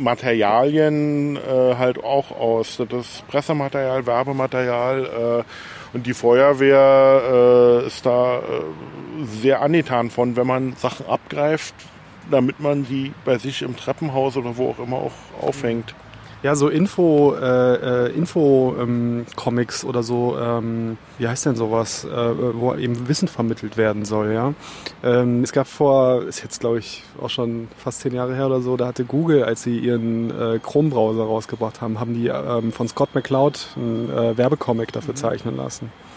Materialien äh, halt auch aus. Das ist Pressematerial, Werbematerial äh, und die Feuerwehr äh, ist da äh, sehr angetan von, wenn man Sachen abgreift, damit man die bei sich im Treppenhaus oder wo auch immer auch aufhängt. Ja, so Info, äh, Info ähm, Comics oder so, ähm, wie heißt denn sowas, äh, wo eben Wissen vermittelt werden soll, ja. Ähm, es gab vor, ist jetzt glaube ich auch schon fast zehn Jahre her oder so, da hatte Google, als sie ihren äh, Chrome-Browser rausgebracht haben, haben die ähm, von Scott McCloud einen äh, Werbecomic dafür mhm. zeichnen lassen.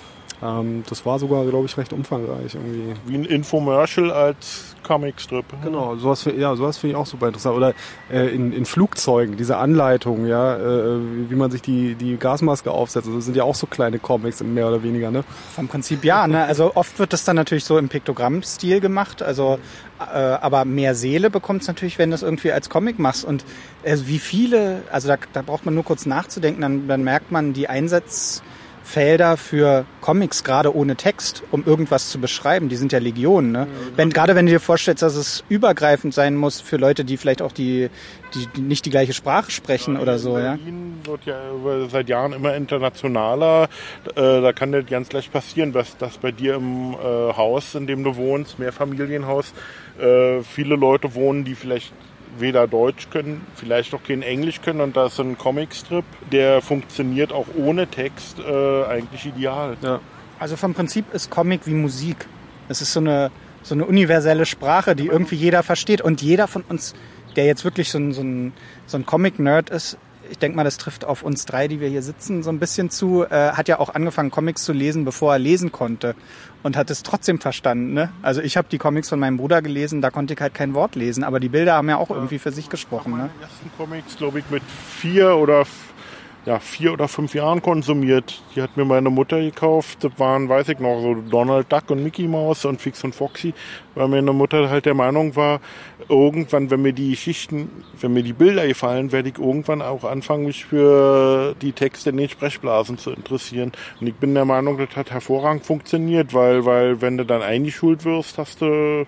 Ähm, das war sogar, glaube ich, recht umfangreich irgendwie. Wie ein Infomercial als Comicstrip. Genau, sowas, ja, sowas finde ich auch super interessant. Oder äh, in, in Flugzeugen, diese Anleitung, ja, äh, wie, wie man sich die, die Gasmaske aufsetzt. Das sind ja auch so kleine Comics, mehr oder weniger, ne? Vom Prinzip ja, ne? Also oft wird das dann natürlich so im Piktogrammstil gemacht, also äh, aber mehr Seele bekommt es natürlich, wenn du es irgendwie als Comic machst. Und äh, wie viele, also da, da braucht man nur kurz nachzudenken, dann, dann merkt man die Einsatzfelder für Comics, gerade ohne Text, um irgendwas zu beschreiben, die sind ja Legionen. Ne? Wenn, gerade wenn du dir vorstellst, dass es übergreifend sein muss für Leute, die vielleicht auch die, die, die nicht die gleiche Sprache sprechen ja, oder so. Berlin ja? wird ja seit Jahren immer internationaler. Äh, da kann das ganz leicht passieren, dass, dass bei dir im äh, Haus, in dem du wohnst, Mehrfamilienhaus, äh, viele Leute wohnen, die vielleicht weder Deutsch können, vielleicht auch kein Englisch können, und da ist ein Comicstrip, der funktioniert auch ohne Text äh, eigentlich ideal. Ja. Also vom Prinzip ist Comic wie Musik. Es ist so eine, so eine universelle Sprache, die irgendwie jeder versteht, und jeder von uns, der jetzt wirklich so ein, so ein, so ein Comic-Nerd ist, ich denke mal, das trifft auf uns drei, die wir hier sitzen, so ein bisschen zu, äh, hat ja auch angefangen, Comics zu lesen, bevor er lesen konnte, und hat es trotzdem verstanden. Ne? Also ich habe die Comics von meinem Bruder gelesen, da konnte ich halt kein Wort lesen, aber die Bilder haben ja auch irgendwie für sich gesprochen. Ich habe meine ne? ersten Comics, glaube ich, mit vier oder ja, vier oder fünf Jahren konsumiert. Die hat mir meine Mutter gekauft. Das waren, weiß ich noch, so Donald Duck und Mickey Mouse und Fix und Foxy, weil meine Mutter halt der Meinung war, irgendwann, wenn mir die Geschichten, wenn mir die Bilder gefallen, werde ich irgendwann auch anfangen, mich für die Texte in den Sprechblasen zu interessieren. Und ich bin der Meinung, das hat hervorragend funktioniert, weil, weil wenn du dann eingeschult wirst, hast du,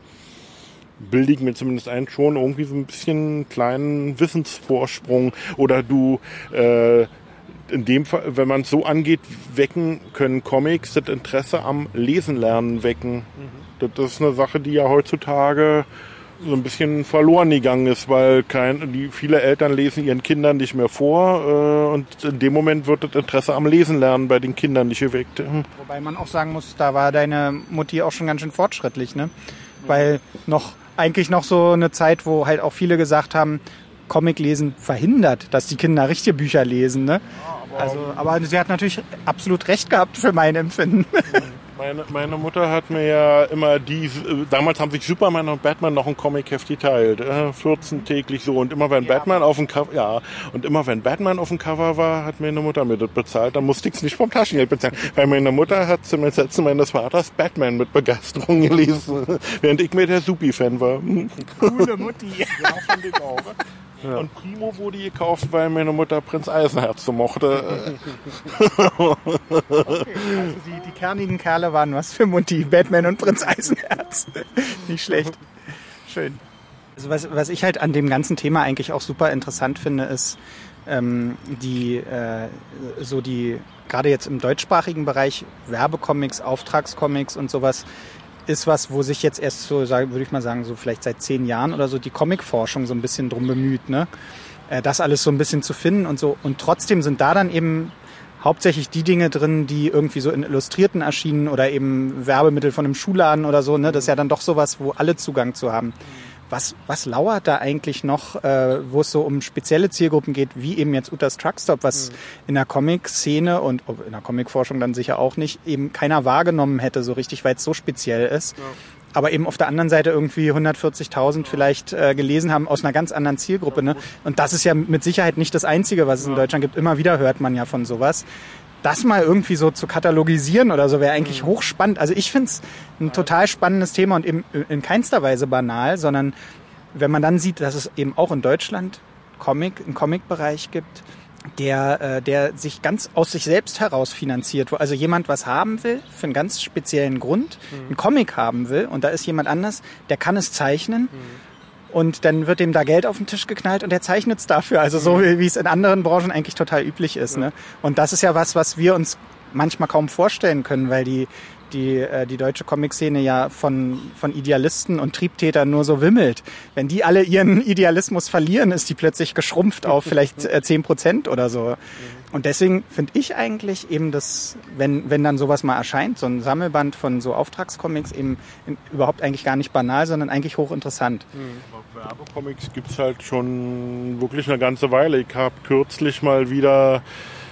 bilde ich mir zumindest ein, schon irgendwie so ein bisschen kleinen Wissensvorsprung, oder du äh, in dem Fall, wenn man es so angeht, wecken können Comics das Interesse am Lesen lernen wecken. Mhm. Das ist eine Sache, die ja heutzutage so ein bisschen verloren gegangen ist, weil kein, die, viele Eltern lesen ihren Kindern nicht mehr vor äh, und in dem Moment wird das Interesse am Lesen lernen bei den Kindern nicht geweckt. Mhm. Wobei man auch sagen muss, da war deine Mutti auch schon ganz schön fortschrittlich, ne? Weil noch eigentlich noch so eine Zeit, wo halt auch viele gesagt haben, Comic lesen verhindert, dass die Kinder richtige Bücher lesen, ne? Ja, aber, also, aber sie hat natürlich absolut recht gehabt für mein Empfinden. Meine, meine Mutter hat mir ja immer die, damals haben sich Superman und Batman noch ein Comic-Heft geteilt, äh, vierzehn täglich so, und immer wenn ja, Batman auf dem Cover, ja, und immer wenn Batman auf dem Cover war, hat meine Mutter mir das bezahlt, dann musste ich es nicht vom Taschengeld bezahlen, weil meine Mutter hat zum Entsetzen meines Vaters Batman mit Begeisterung gelesen, während ich mir der Supi-Fan war. Coole Mutti. Ja, fand ich auch. Ja. Und Primo wurde gekauft, weil meine Mutter Prinz Eisenherz so mochte. Okay, also die, die kernigen Kerle waren was für Mutti, Batman und Prinz Eisenherz. Nicht schlecht. Schön. Also was, was ich halt an dem ganzen Thema eigentlich auch super interessant finde, ist ähm, die äh, so die gerade jetzt im deutschsprachigen Bereich Werbecomics, Auftragscomics und sowas, ist was, wo sich jetzt erst so, würde ich mal sagen, so vielleicht seit zehn Jahren oder so die Comicforschung so ein bisschen drum bemüht, ne? Das alles so ein bisschen zu finden und so. Und trotzdem sind da dann eben hauptsächlich die Dinge drin, die irgendwie so in Illustrierten erschienen oder eben Werbemittel von einem Schuhladen oder so, ne? Das ist ja dann doch sowas, wo alle Zugang zu haben. Was, was lauert da eigentlich noch, äh, wo es so um spezielle Zielgruppen geht, wie eben jetzt Utas Truckstop, was mhm. in der Comic-Szene und in der Comic-Forschung dann sicher auch nicht, eben keiner wahrgenommen hätte so richtig, weil es so speziell ist. Ja. Aber eben auf der anderen Seite irgendwie hundertvierzigtausend vielleicht äh, gelesen haben aus einer ganz anderen Zielgruppe. Ne? Und das ist ja mit Sicherheit nicht das Einzige, was es in Deutschland gibt. Immer wieder hört man ja von sowas. Das mal irgendwie so zu katalogisieren oder so wäre eigentlich mhm. hochspannend. Also ich finde es ein total spannendes Thema und eben in keinster Weise banal, sondern wenn man dann sieht, dass es eben auch in Deutschland Comic, einen Comic-Bereich gibt, der, äh, der sich ganz aus sich selbst heraus finanziert, wo also jemand was haben will, für einen ganz speziellen Grund, mhm. einen Comic haben will und da ist jemand anders, der kann es zeichnen. Mhm. Und dann wird dem da Geld auf den Tisch geknallt und der zeichnet es dafür. Also so wie, wie es in anderen Branchen eigentlich total üblich ist. Ne? Und das ist ja was, was wir uns manchmal kaum vorstellen können, weil die, die, äh, die deutsche Comic-Szene ja von, von Idealisten und Triebtätern nur so wimmelt. Wenn die alle ihren Idealismus verlieren, ist die plötzlich geschrumpft auf vielleicht äh, zehn Prozent oder so. Und deswegen finde ich eigentlich eben das, wenn, wenn dann sowas mal erscheint, so ein Sammelband von so Auftragscomics eben in, überhaupt eigentlich gar nicht banal, sondern eigentlich hochinteressant. Mhm. Werbecomics gibt's halt schon wirklich eine ganze Weile. Ich habe kürzlich mal wieder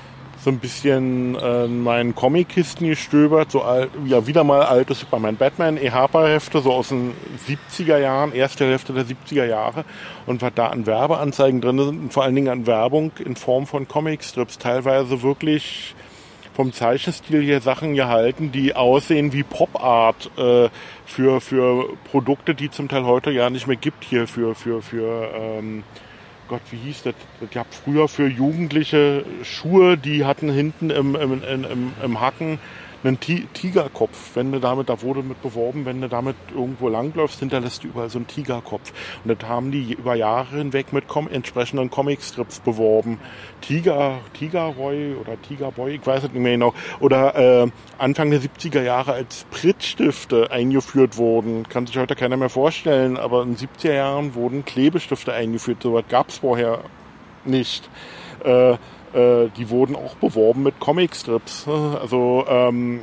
so ein bisschen äh, in meinen Comic-Kisten gestöbert, so alt, ja wieder mal altes Superman Batman E Harper-Hefte, so aus den siebziger Jahren, erste Hälfte der siebziger Jahre, und was da an Werbeanzeigen drin sind, und vor allen Dingen an Werbung in Form von Comicstrips, teilweise wirklich vom Zeichenstil hier Sachen gehalten, die aussehen wie Pop-Art äh, für für Produkte, die zum Teil heute ja nicht mehr gibt hier für für für ähm, Gott, wie hieß das? Das gab früher für Jugendliche Schuhe, die hatten hinten im, im, im, im Hacken einen Tigerkopf. Wenn du damit, da wurde mit beworben, wenn du damit irgendwo langläufst, hinterlässt du überall so einen Tigerkopf. Und das haben die über Jahre hinweg mit com- entsprechenden Comicstrips beworben. Tiger, Tigerroy oder Tigerboy, ich weiß es nicht mehr genau. Oder äh, Anfang der siebziger Jahre als Pritt-Stifte eingeführt wurden. Kann sich heute keiner mehr vorstellen, aber in den siebziger Jahren wurden Klebestifte eingeführt. So was gab es vorher nicht. Äh, Die wurden auch beworben mit Comicstrips. Also ähm,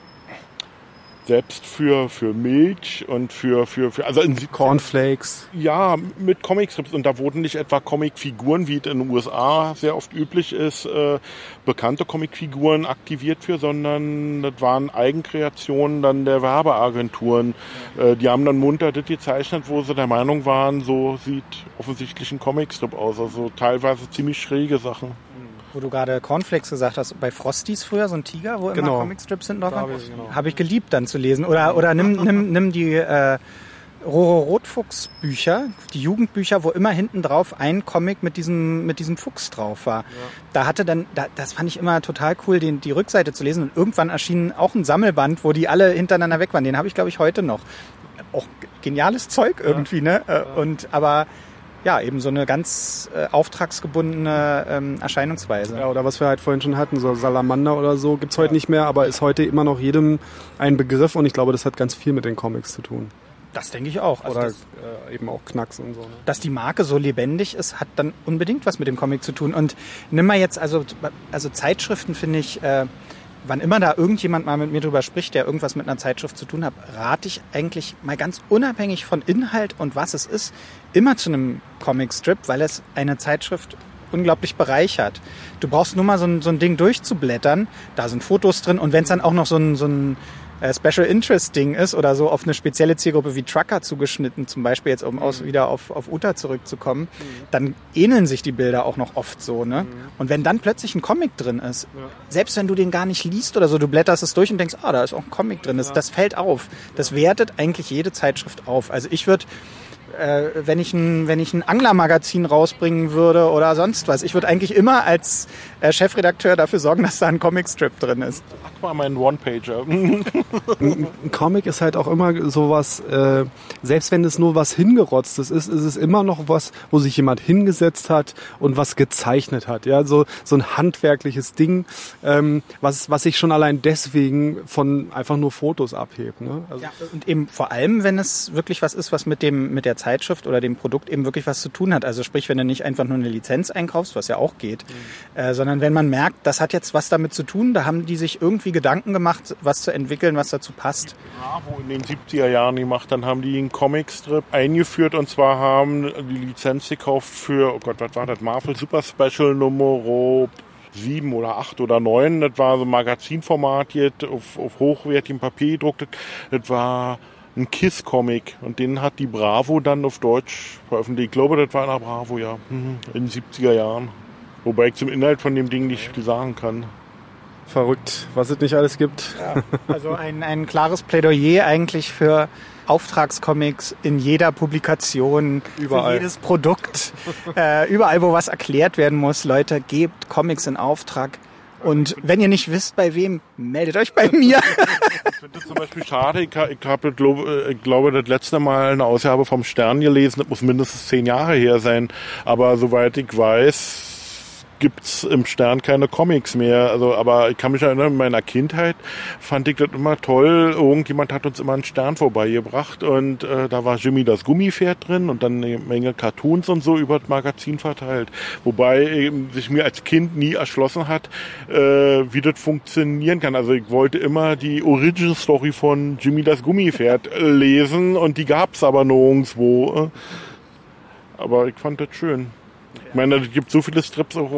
selbst für für Milch und für für für also in Cornflakes. Ja, mit Comicstrips, und da wurden nicht etwa Comicfiguren, wie es in den U S A sehr oft üblich ist, äh, bekannte Comicfiguren aktiviert für, sondern das waren Eigenkreationen dann der Werbeagenturen. Äh, die haben dann munter das gezeichnet, wo sie der Meinung waren, so sieht offensichtlich ein Comicstrip aus. Also teilweise ziemlich schräge Sachen. Wo du gerade Cornflakes gesagt hast, bei Frosties früher so ein Tiger, wo genau. immer Comicstrips hinten drauf waren, genau. habe ich geliebt dann zu lesen. Oder oder nimm nimm nimm die äh, Roro Rotfuchs Bücher, die Jugendbücher, wo immer hinten drauf ein Comic mit diesem mit diesem Fuchs drauf war. Ja. Da hatte dann, da, das fand ich immer total cool, den, die Rückseite zu lesen. Und irgendwann erschien auch ein Sammelband, wo die alle hintereinander weg waren. Den habe ich, glaube ich, heute noch. Auch geniales Zeug irgendwie, ja. ne? Ja. Und aber ja, eben so eine ganz äh, auftragsgebundene ähm, Erscheinungsweise. Ja, oder was wir halt vorhin schon hatten, so Salamander oder so, gibt's heute ja. nicht mehr, aber ist heute immer noch jedem ein Begriff, und ich glaube, das hat ganz viel mit den Comics zu tun. Das denke ich auch. Also oder das, äh, eben auch Knacks und so. Ne? Dass die Marke so lebendig ist, hat dann unbedingt was mit dem Comic zu tun. Und nimm mal jetzt, also, also Zeitschriften finde ich, äh, wann immer da irgendjemand mal mit mir drüber spricht, der irgendwas mit einer Zeitschrift zu tun hat, rate ich eigentlich mal ganz unabhängig von Inhalt und was es ist, immer zu einem Comicstrip, weil es eine Zeitschrift unglaublich bereichert. Du brauchst nur mal so ein, so ein Ding durchzublättern, da sind Fotos drin, und wenn es dann auch noch so ein, so ein Special Interest Ding ist oder so auf eine spezielle Zielgruppe wie Trucker zugeschnitten, zum Beispiel jetzt um aus, wieder auf, auf Uta zurückzukommen, mhm. dann ähneln sich die Bilder auch noch oft so, ne? Mhm. Und wenn dann plötzlich ein Comic drin ist, ja. selbst wenn du den gar nicht liest oder so, du blätterst es durch und denkst, ah, da ist auch ein Comic drin, das, ja. das fällt auf. Das wertet eigentlich jede Zeitschrift auf. Also ich würde Äh, wenn ich ein, wenn ich ein Anglermagazin rausbringen würde oder sonst was. Ich würde eigentlich immer als äh, Chefredakteur dafür sorgen, dass da ein Comicstrip drin ist. Ach mal, mein One-Pager. ein, ein Comic ist halt auch immer sowas, äh, selbst wenn es nur was Hingerotztes ist, ist es immer noch was, wo sich jemand hingesetzt hat und was gezeichnet hat. Ja, so, so ein handwerkliches Ding, ähm, was, was sich schon allein deswegen von einfach nur Fotos abhebt. Ne? Also ja, und eben vor allem, wenn es wirklich was ist, was mit dem, mit der Zeitschrift oder dem Produkt eben wirklich was zu tun hat. Also sprich, wenn du nicht einfach nur eine Lizenz einkaufst, was ja auch geht, mhm. äh, sondern wenn man merkt, das hat jetzt was damit zu tun, da haben die sich irgendwie Gedanken gemacht, was zu entwickeln, was dazu passt. Bravo in den siebziger Jahren gemacht, dann haben die einen Comicstrip eingeführt, und zwar haben die Lizenz gekauft für, oh Gott, was war das, Marvel Super Special Nummer sieben oder acht oder neun, das war so ein Magazinformat jetzt auf, auf hochwertigem Papier gedruckt, das war ein Kiss-Comic, und den hat die Bravo dann auf Deutsch veröffentlicht. Ich glaube, das war in der Bravo, ja, in den siebziger Jahren. Wobei ich zum Inhalt von dem Ding nicht viel sagen kann. Verrückt, was es nicht alles gibt. Ja, also ein, ein klares Plädoyer eigentlich für Auftragscomics in jeder Publikation, überall. Für jedes Produkt, äh, überall, wo was erklärt werden muss. Leute, gebt Comics in Auftrag. Und wenn ihr nicht wisst, bei wem, meldet euch bei mir. Ich finde das zum Beispiel schade. Ich, ich habe, glaube ich, glaube, das letzte Mal eine Ausgabe vom Stern gelesen. Das muss mindestens zehn Jahre her sein. Aber soweit ich weiß, gibt's im Stern keine Comics mehr. Also, aber ich kann mich erinnern, in meiner Kindheit fand ich das immer toll. Irgendjemand hat uns immer einen Stern vorbeigebracht, und äh, da war Jimmy das Gummipferd drin und dann eine Menge Cartoons und so über das Magazin verteilt. Wobei eben sich mir als Kind nie erschlossen hat, äh, wie das funktionieren kann. Also ich wollte immer die Origin Story von Jimmy das Gummipferd lesen, und die gab's aber nirgendwo. Aber ich fand das schön. Ich meine, es gibt so viele Strips, auch,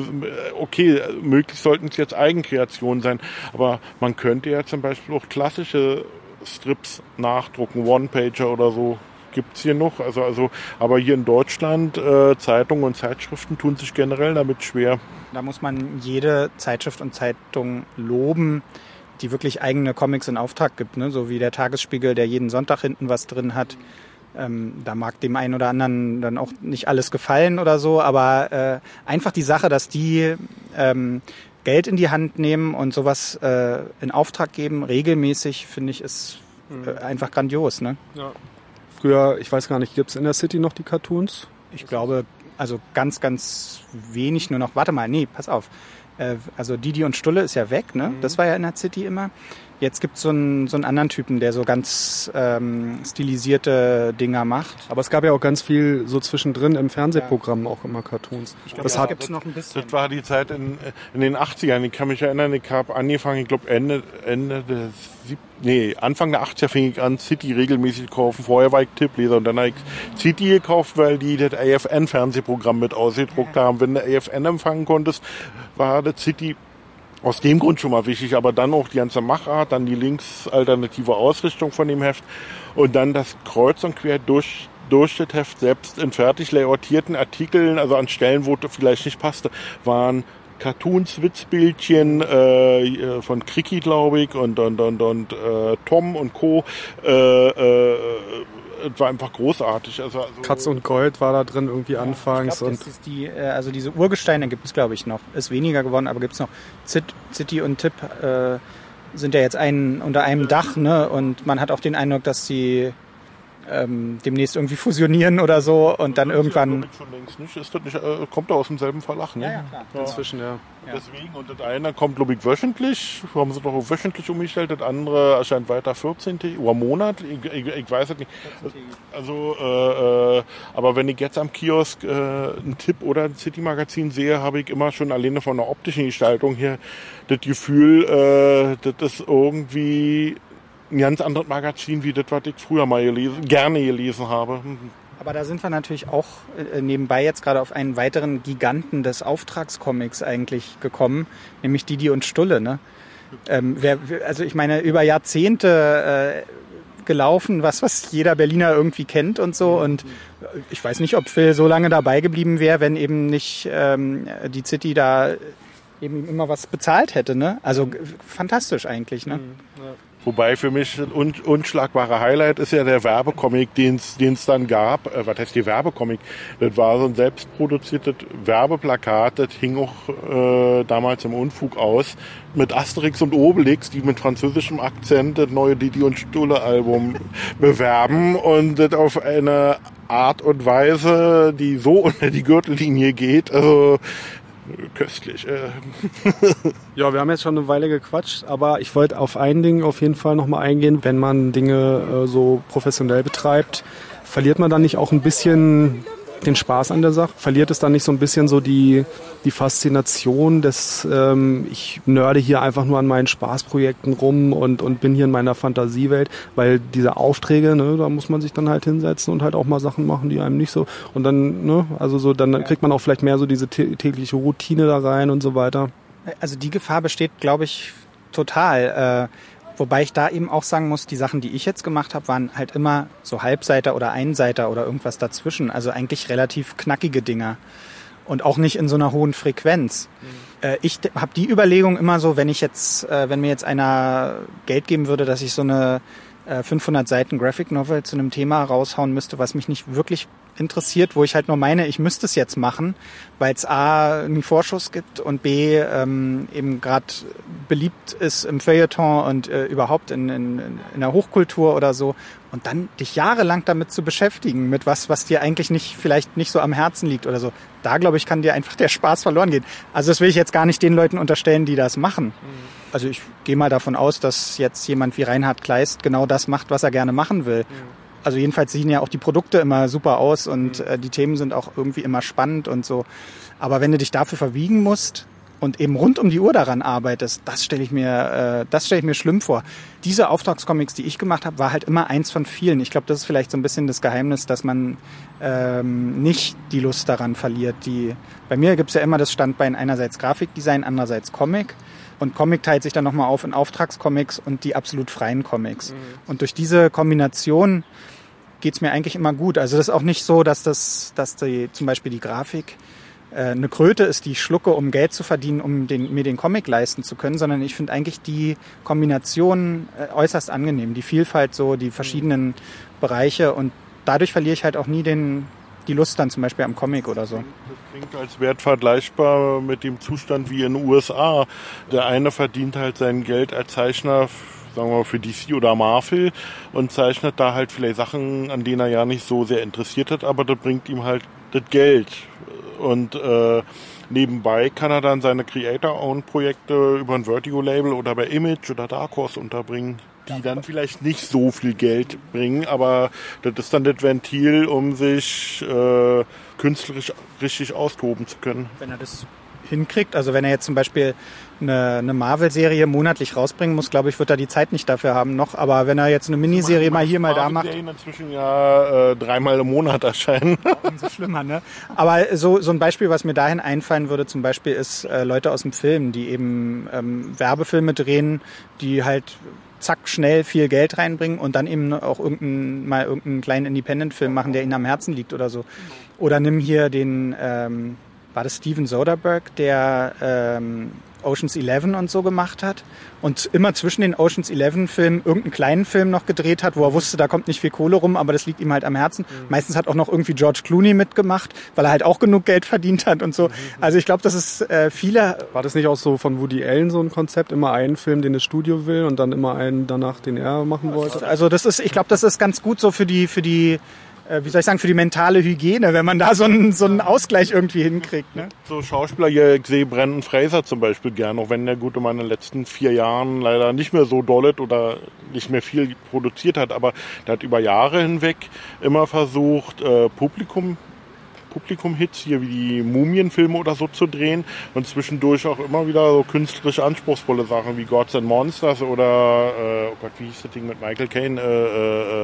okay, möglichst sollten es jetzt Eigenkreationen sein, aber man könnte ja zum Beispiel auch klassische Strips nachdrucken, One-Pager oder so. Gibt's hier noch, also, also, aber hier in Deutschland, äh, Zeitungen und Zeitschriften tun sich generell damit schwer. Da muss man jede Zeitschrift und Zeitung loben, die wirklich eigene Comics in Auftrag gibt, ne? So wie der Tagesspiegel, der jeden Sonntag hinten was drin hat. Ähm, da mag dem einen oder anderen dann auch nicht alles gefallen oder so, aber äh, einfach die Sache, dass die ähm, Geld in die Hand nehmen und sowas äh, in Auftrag geben, regelmäßig, finde ich, ist äh, einfach grandios, ne? Ja. Früher, ich weiß gar nicht, gibt es in der City noch die Cartoons? Ich glaube, also ganz, ganz wenig nur noch. Warte mal, nee, pass auf. Äh, also Didi und Stulle ist ja weg, ne? Mhm. Das war ja in der City immer. Jetzt gibt es so einen, so einen anderen Typen, der so ganz ähm, stilisierte Dinger macht. Aber es gab ja auch ganz viel so zwischendrin im Fernsehprogramm ja. auch immer Cartoons. Ich glaube, das das hat gibt's noch ein bisschen. Das war die Zeit in, in den achtzigern. Ich kann mich erinnern, ich habe angefangen, ich glaube Ende, Ende des sieb- nee, Anfang der achtziger fing ich an, City regelmäßig zu kaufen. Vorher war ich Tippleser und dann habe ich City gekauft, weil die das A F N-Fernsehprogramm mit ausgedruckt ja. haben. Wenn du A F N empfangen konntest, war das City aus dem Grund schon mal wichtig, aber dann auch die ganze Machart, dann die linksalternative Ausrichtung von dem Heft und dann das Kreuz und Quer durch, durch das Heft selbst in fertig layoutierten Artikeln, also an Stellen, wo das vielleicht nicht passte, waren Cartoons, Witzbildchen äh, von Kriki, glaube ich, und, und, und, und äh, Tom und Co. Äh, äh, es war einfach großartig. Also, also Katz und Gold war da drin irgendwie ja, anfangs. Ich glaub, und das ist die, also diese Urgesteine gibt es, glaube ich, noch. Ist weniger geworden, aber gibt es noch. City und Tipp äh, sind ja jetzt ein, unter einem Dach, ne? Und man hat auch den Eindruck, dass sie ähm, demnächst irgendwie fusionieren oder so und dann irgendwann... Schon längst nicht. Ist das nicht äh, kommt da aus demselben Verlag, ne? Ja, ja, klar. Ja. Inzwischen, ja. ja. Deswegen, und das eine kommt, glaube ich, wöchentlich. Haben sie doch auch wöchentlich umgestellt. Das andere erscheint weiter vierzehntägig oder Monat. Ich, ich, ich weiß es nicht. Also, äh, äh, aber wenn ich jetzt am Kiosk äh, einen Tipp oder ein City-Magazin sehe, habe ich immer schon alleine von der optischen Gestaltung her das Gefühl, äh, das ist irgendwie ein ganz anderes Magazin, wie das, was ich früher mal gelesen, gerne gelesen habe. Aber da sind wir natürlich auch äh, nebenbei jetzt gerade auf einen weiteren Giganten des Auftragscomics eigentlich gekommen, nämlich Didi und Stulle, ne? Ähm, wer, also ich meine, über Jahrzehnte äh, gelaufen, was, was jeder Berliner irgendwie kennt und so. Und ich weiß nicht, ob Phil so lange dabei geblieben wäre, wenn eben nicht ähm, die City da eben immer was bezahlt hätte, ne? Also g- fantastisch eigentlich, ne? Ja. Wobei für mich das un- unschlagbare Highlight ist ja der Werbecomic, den es dann gab. Äh, was heißt die Werbecomic? Das war so ein selbstproduziertes Werbeplakat, das hing auch äh, damals im Unfug aus, mit Asterix und Obelix, die mit französischem Akzent das neue Didi und Stulle Album bewerben und das auf eine Art und Weise, die so unter die Gürtellinie geht. Also köstlich. Ja, wir haben jetzt schon eine Weile gequatscht, aber ich wollte auf ein Ding auf jeden Fall nochmal eingehen. Wenn man Dinge äh, so professionell betreibt, verliert man dann nicht auch ein bisschen den Spaß an der Sache? Verliert es dann nicht so ein bisschen so die, die Faszination des, ähm, ich nörde hier einfach nur an meinen Spaßprojekten rum und, und bin hier in meiner Fantasiewelt, weil diese Aufträge, ne, da muss man sich dann halt hinsetzen und halt auch mal Sachen machen, die einem nicht so, und dann, ne, also so, dann kriegt man auch vielleicht mehr so diese tä- tägliche Routine da rein und so weiter. Also die Gefahr besteht, glaube ich, total. Äh, wobei ich da eben auch sagen muss, die Sachen, die ich jetzt gemacht habe, waren halt immer so Halbseiter oder Einseiter oder irgendwas dazwischen. Also eigentlich relativ knackige Dinger. Und auch nicht in so einer hohen Frequenz. Mhm. Äh, ich habe die Überlegung immer so, wenn ich jetzt, äh, wenn mir jetzt einer Geld geben würde, dass ich so eine äh, fünfhundert Seiten Graphic Novel zu einem Thema raushauen müsste, was mich nicht wirklich interessiert, wo ich halt nur meine, ich müsste es jetzt machen, weil es A, einen Vorschuss gibt und B, ähm, eben gerade beliebt ist im Feuilleton und äh, überhaupt in, in, in der Hochkultur oder so. Und dann dich jahrelang damit zu beschäftigen, mit was, was dir eigentlich nicht, vielleicht nicht so am Herzen liegt oder so. Da, glaube ich, kann dir einfach der Spaß verloren gehen. Also das will ich jetzt gar nicht den Leuten unterstellen, die das machen. Mhm. Also ich gehe mal davon aus, dass jetzt jemand wie Reinhard Kleist genau das macht, was er gerne machen will. Mhm. Also jedenfalls sehen ja auch die Produkte immer super aus und äh, die Themen sind auch irgendwie immer spannend und so. Aber wenn du dich dafür verbiegen musst, und eben rund um die Uhr daran arbeitest, das stelle ich mir, äh, das stelle ich mir schlimm vor. Diese Auftragscomics, die ich gemacht habe, war halt immer eins von vielen. Ich glaube, das ist vielleicht so ein bisschen das Geheimnis, dass man ähm, nicht die Lust daran verliert. Die, bei mir gibt's ja immer das Standbein einerseits Grafikdesign, andererseits Comic. Und Comic teilt sich dann nochmal auf in Auftragscomics und die absolut freien Comics. Mhm. Und durch diese Kombination geht's mir eigentlich immer gut. Also das ist auch nicht so, dass das, dass die, zum Beispiel die Grafik eine Kröte ist, die ich schlucke, um Geld zu verdienen, um den, mir den Comic leisten zu können, sondern ich finde eigentlich die Kombination äußerst angenehm, die Vielfalt so, die verschiedenen Bereiche und dadurch verliere ich halt auch nie den, die Lust dann zum Beispiel am Comic oder so. Das klingt als Wert vergleichbar mit dem Zustand wie in den U S A. Der eine verdient halt sein Geld als Zeichner, sagen wir mal, für D C oder Marvel und zeichnet da halt vielleicht Sachen, an denen er ja nicht so sehr interessiert hat, aber das bringt ihm halt das Geld. Und äh, nebenbei kann er dann seine Creator-Owned-Projekte über ein Vertigo-Label oder bei Image oder Dark Horse unterbringen, die dann vielleicht nicht so viel Geld bringen, aber das ist dann das Ventil, um sich äh, künstlerisch richtig austoben zu können. Wenn er das hinkriegt, also wenn er jetzt zum Beispiel eine, eine Marvel-Serie monatlich rausbringen muss, glaube ich, wird er die Zeit nicht dafür haben noch. Aber wenn er jetzt eine Miniserie mal hier, mal da macht... Marvel-Serien inzwischen ja äh, dreimal im Monat erscheinen. Umso schlimmer, ne? Aber so, so ein Beispiel, was mir dahin einfallen würde, zum Beispiel ist äh, Leute aus dem Film, die eben ähm, Werbefilme drehen, die halt zack, schnell viel Geld reinbringen und dann eben auch irgendein, mal irgendeinen kleinen Independent-Film machen, der ihnen am Herzen liegt oder so. Oder nimm hier den... Ähm, war das Steven Soderbergh, der ähm, Ocean's Eleven und so gemacht hat und immer zwischen den Ocean's Eleven Filmen irgendeinen kleinen Film noch gedreht hat, wo er wusste, da kommt nicht viel Kohle rum, aber das liegt ihm halt am Herzen. Mhm. Meistens hat auch noch irgendwie George Clooney mitgemacht, weil er halt auch genug Geld verdient hat und so. Mhm. Also ich glaube, das ist äh, viele... War das nicht auch so von Woody Allen so ein Konzept? Immer einen Film, den das Studio will und dann immer einen danach, den er machen wollte? Also das ist, ich glaube, das ist ganz gut so für die, für die wie soll ich sagen, für die mentale Hygiene, wenn man da so einen, so einen Ausgleich irgendwie hinkriegt. Ne? So Schauspieler hier, ich sehe Brendan Fraser zum Beispiel gern, auch wenn der gute Mann in den letzten vier Jahren leider nicht mehr so dollet oder nicht mehr viel produziert hat, aber der hat über Jahre hinweg immer versucht, äh, Publikum Publikum-Hits hier wie die Mumienfilme oder so zu drehen und zwischendurch auch immer wieder so künstlerisch anspruchsvolle Sachen wie Gods and Monsters oder, äh, oh Gott, wie hieß das Ding mit Michael Caine, äh, äh,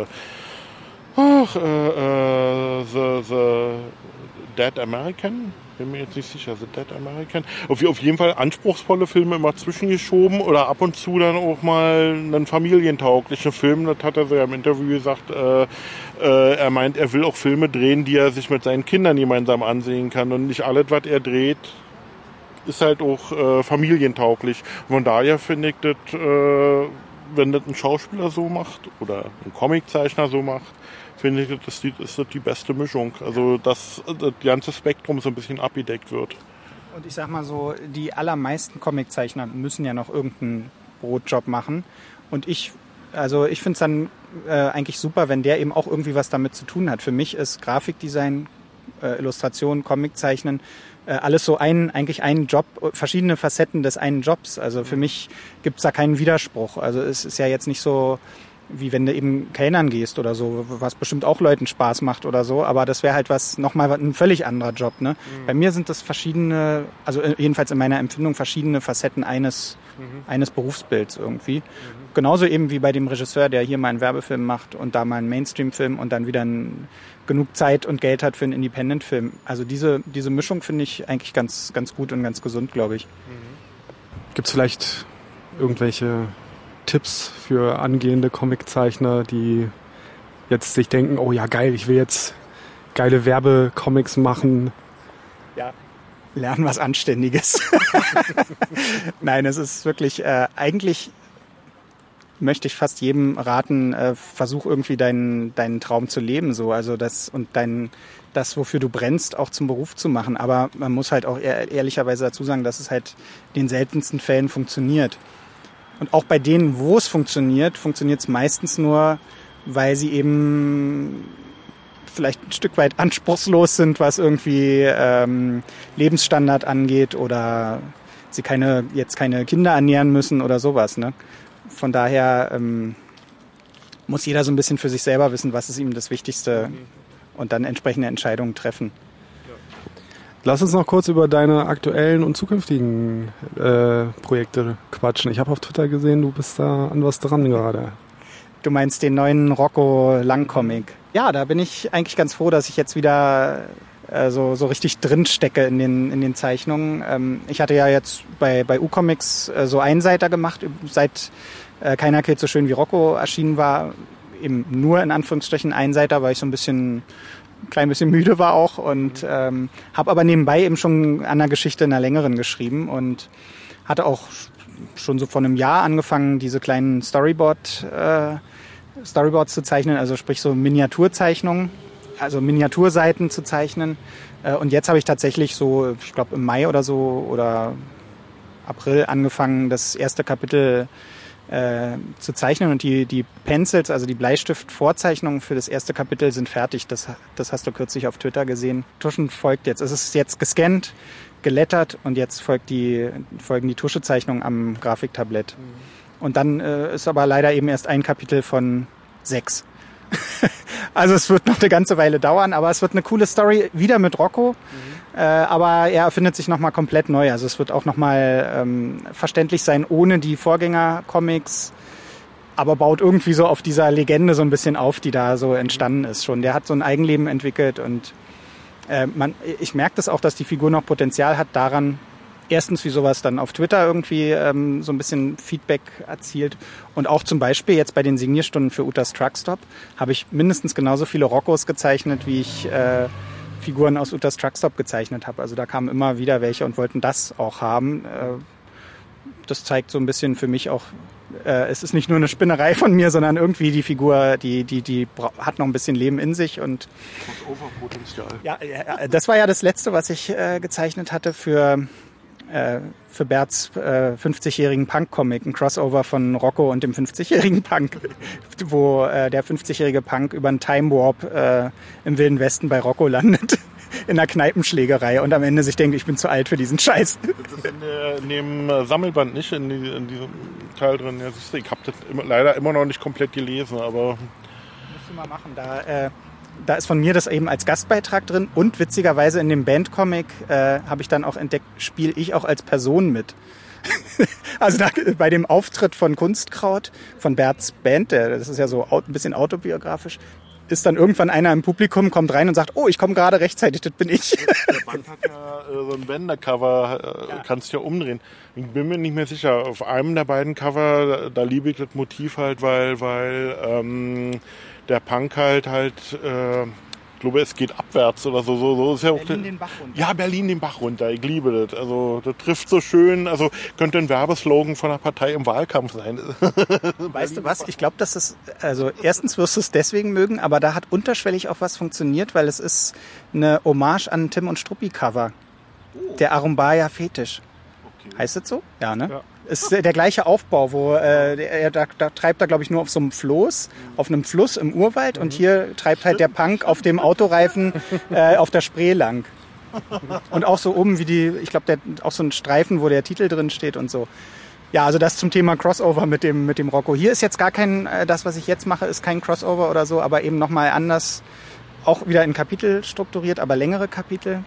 Ach, äh, äh, the, the Dead American? Bin mir jetzt nicht sicher, The Dead American. Auf, auf jeden Fall anspruchsvolle Filme immer zwischengeschoben oder ab und zu dann auch mal einen familientauglichen Film. Das hat er so ja im Interview gesagt. Äh, äh, er meint, er will auch Filme drehen, die er sich mit seinen Kindern gemeinsam ansehen kann. Und nicht alles, was er dreht, ist halt auch äh, familientauglich. Von daher finde ich das, äh, wenn das ein Schauspieler so macht oder ein Comiczeichner so macht, finde ich, das ist das die beste Mischung. Also, dass das ganze Spektrum so ein bisschen abgedeckt wird. Und ich sag mal so, die allermeisten Comiczeichner müssen ja noch irgendeinen Brotjob machen. Und ich, also ich finde es dann äh, eigentlich super, wenn der eben auch irgendwie was damit zu tun hat. Für mich ist Grafikdesign, äh, Illustration, Comiczeichnen, äh, alles so ein, eigentlich ein Job, verschiedene Facetten des einen Jobs. Also für mich gibt's da keinen Widerspruch. Also es ist ja jetzt nicht so, wie wenn du eben kellnern gehst oder so, was bestimmt auch Leuten Spaß macht oder so, aber das wäre halt was, nochmal ein völlig anderer Job, ne? Mhm. Bei mir sind das verschiedene, also jedenfalls in meiner Empfindung verschiedene Facetten eines, mhm. eines Berufsbilds irgendwie. Mhm. Genauso eben wie bei dem Regisseur, der hier mal einen Werbefilm macht und da mal einen Mainstream-Film und dann wieder ein, genug Zeit und Geld hat für einen Independent-Film. Also diese, diese Mischung finde ich eigentlich ganz, ganz gut und ganz gesund, glaube ich. Mhm. Gibt's vielleicht irgendwelche Tipps für angehende Comiczeichner, die jetzt sich denken, oh ja geil, ich will jetzt geile Werbecomics machen? Ja, lernen was Anständiges. Nein, es ist wirklich, äh, eigentlich möchte ich fast jedem raten, äh, versuch irgendwie deinen, deinen Traum zu leben, so, also das und dein, das, wofür du brennst, auch zum Beruf zu machen. Aber man muss halt auch ehr, ehrlicherweise dazu sagen, dass es halt in den seltensten Fällen funktioniert. Und auch bei denen, wo es funktioniert, funktioniert es meistens nur, weil sie eben vielleicht ein Stück weit anspruchslos sind, was irgendwie ähm, Lebensstandard angeht oder sie keine jetzt keine Kinder ernähren müssen oder sowas. Ne? Von daher ähm, muss jeder so ein bisschen für sich selber wissen, was ist ihm das Wichtigste und dann entsprechende Entscheidungen treffen. Lass uns noch kurz über deine aktuellen und zukünftigen äh, Projekte quatschen. Ich habe auf Twitter gesehen, du bist da an was dran gerade. Du meinst den neuen Rocco-Langcomic? Ja, da bin ich eigentlich ganz froh, dass ich jetzt wieder äh, so, so richtig drin stecke in den, in den Zeichnungen. Ähm, ich hatte ja jetzt bei, bei U-Comics äh, so Einseiter gemacht, seit äh, Keiner killt so schön wie Rocco erschienen war. Eben nur in Anführungsstrichen Einseiter, weil ich so ein bisschen ein klein bisschen müde war auch und ähm, habe aber nebenbei eben schon an der Geschichte in einer längeren geschrieben und hatte auch schon so vor einem Jahr angefangen, diese kleinen Storyboard, äh, Storyboards zu zeichnen, also sprich so Miniaturzeichnungen, also Miniaturseiten zu zeichnen. Äh, und jetzt habe ich tatsächlich so, ich glaube im Mai oder so oder April angefangen, das erste Kapitel Äh, zu zeichnen und die, die Pencils, also die Bleistift-Vorzeichnungen für das erste Kapitel sind fertig. Das, das hast du kürzlich auf Twitter gesehen. Tuschen folgt jetzt. Es ist jetzt gescannt, gelettert und jetzt folgt die, folgen die Tuschezeichnungen am Grafiktablett. Mhm. Und dann äh, ist aber leider eben erst ein Kapitel von sechs. Also es wird noch eine ganze Weile dauern, aber es wird eine coole Story, wieder mit Rocco. Mhm. Äh, aber er erfindet sich nochmal komplett neu. Also es wird auch nochmal ähm, verständlich sein, ohne die Vorgänger-Comics, aber baut irgendwie so auf dieser Legende so ein bisschen auf, die da so entstanden ist schon. Der hat so ein Eigenleben entwickelt und äh, man, ich merke das auch, dass die Figur noch Potenzial hat daran, erstens, wie sowas dann auf Twitter irgendwie ähm, so ein bisschen Feedback erzielt. Und auch zum Beispiel jetzt bei den Signierstunden für Utas Truckstop habe ich mindestens genauso viele Roccos gezeichnet, wie ich äh, Figuren aus Utas Truckstop gezeichnet habe. Also da kamen immer wieder welche und wollten das auch haben. Äh, das zeigt so ein bisschen für mich auch, äh, es ist nicht nur eine Spinnerei von mir, sondern irgendwie die Figur, die, die, die hat noch ein bisschen Leben in sich. Und Crossover-Potenzial. Ja, ja, das war ja das Letzte, was ich äh, gezeichnet hatte für für Berts äh, fünfzigjährigen Punk-Comic, ein Crossover von Rocco und dem fünfzigjährigen Punk, wo äh, der fünfzigjährige Punk über einen Time Warp äh, im Wilden Westen bei Rocco landet, in einer Kneipenschlägerei und am Ende sich denkt, ich bin zu alt für diesen Scheiß. Das ist in, der, in dem Sammelband nicht, in, die, in diesem Teil drin. Ja, siehst du, ich habe das immer, leider immer noch nicht komplett gelesen, aber... Musst du mal machen, da... Äh, Da ist von mir das eben als Gastbeitrag drin und witzigerweise in dem Bandcomic äh, habe ich dann auch entdeckt, spiele ich auch als Person mit. Also da, bei dem Auftritt von Kunstkraut, von Berts Band, der, das ist ja so ein bisschen autobiografisch, ist dann irgendwann einer im Publikum, kommt rein und sagt, oh, ich komme gerade rechtzeitig, das bin ich. Der Band hat ja äh, so ein Bändercover, äh, ja. Kannst du ja umdrehen. Ich bin mir nicht mehr sicher, auf einem der beiden Cover, da, da liebe ich das Motiv halt, weil, weil ähm, der Punk halt halt, äh, ich glaube, es geht abwärts oder so. so, so ist ja auch Berlin den Bach runter. Ja, Berlin den Bach runter. Ich liebe das. Also das trifft so schön. Also könnte ein Werbeslogan von einer Partei im Wahlkampf sein. Weißt du was? Ich glaube, dass es, also erstens wirst du es deswegen mögen, aber da hat unterschwellig auch was funktioniert, weil es ist eine Hommage an Tim und Struppi Cover. Oh. Der Arumbaya Fetisch. Okay. Heißt das so? Ja, ne? Ja. Ist der gleiche Aufbau, wo äh, er da, da treibt er, glaube ich, nur auf so einem Floß, auf einem Fluss im Urwald mhm. und hier treibt halt der Punk auf dem Autoreifen äh, auf der Spree lang. Und auch so oben wie die, ich glaube, der auch so ein Streifen, wo der Titel drin steht und so. Ja, also das zum Thema Crossover mit dem mit dem Rocco. Hier ist jetzt gar kein, äh, das, was ich jetzt mache, ist kein Crossover oder so, aber eben nochmal anders, auch wieder in Kapitel strukturiert, aber längere Kapitel.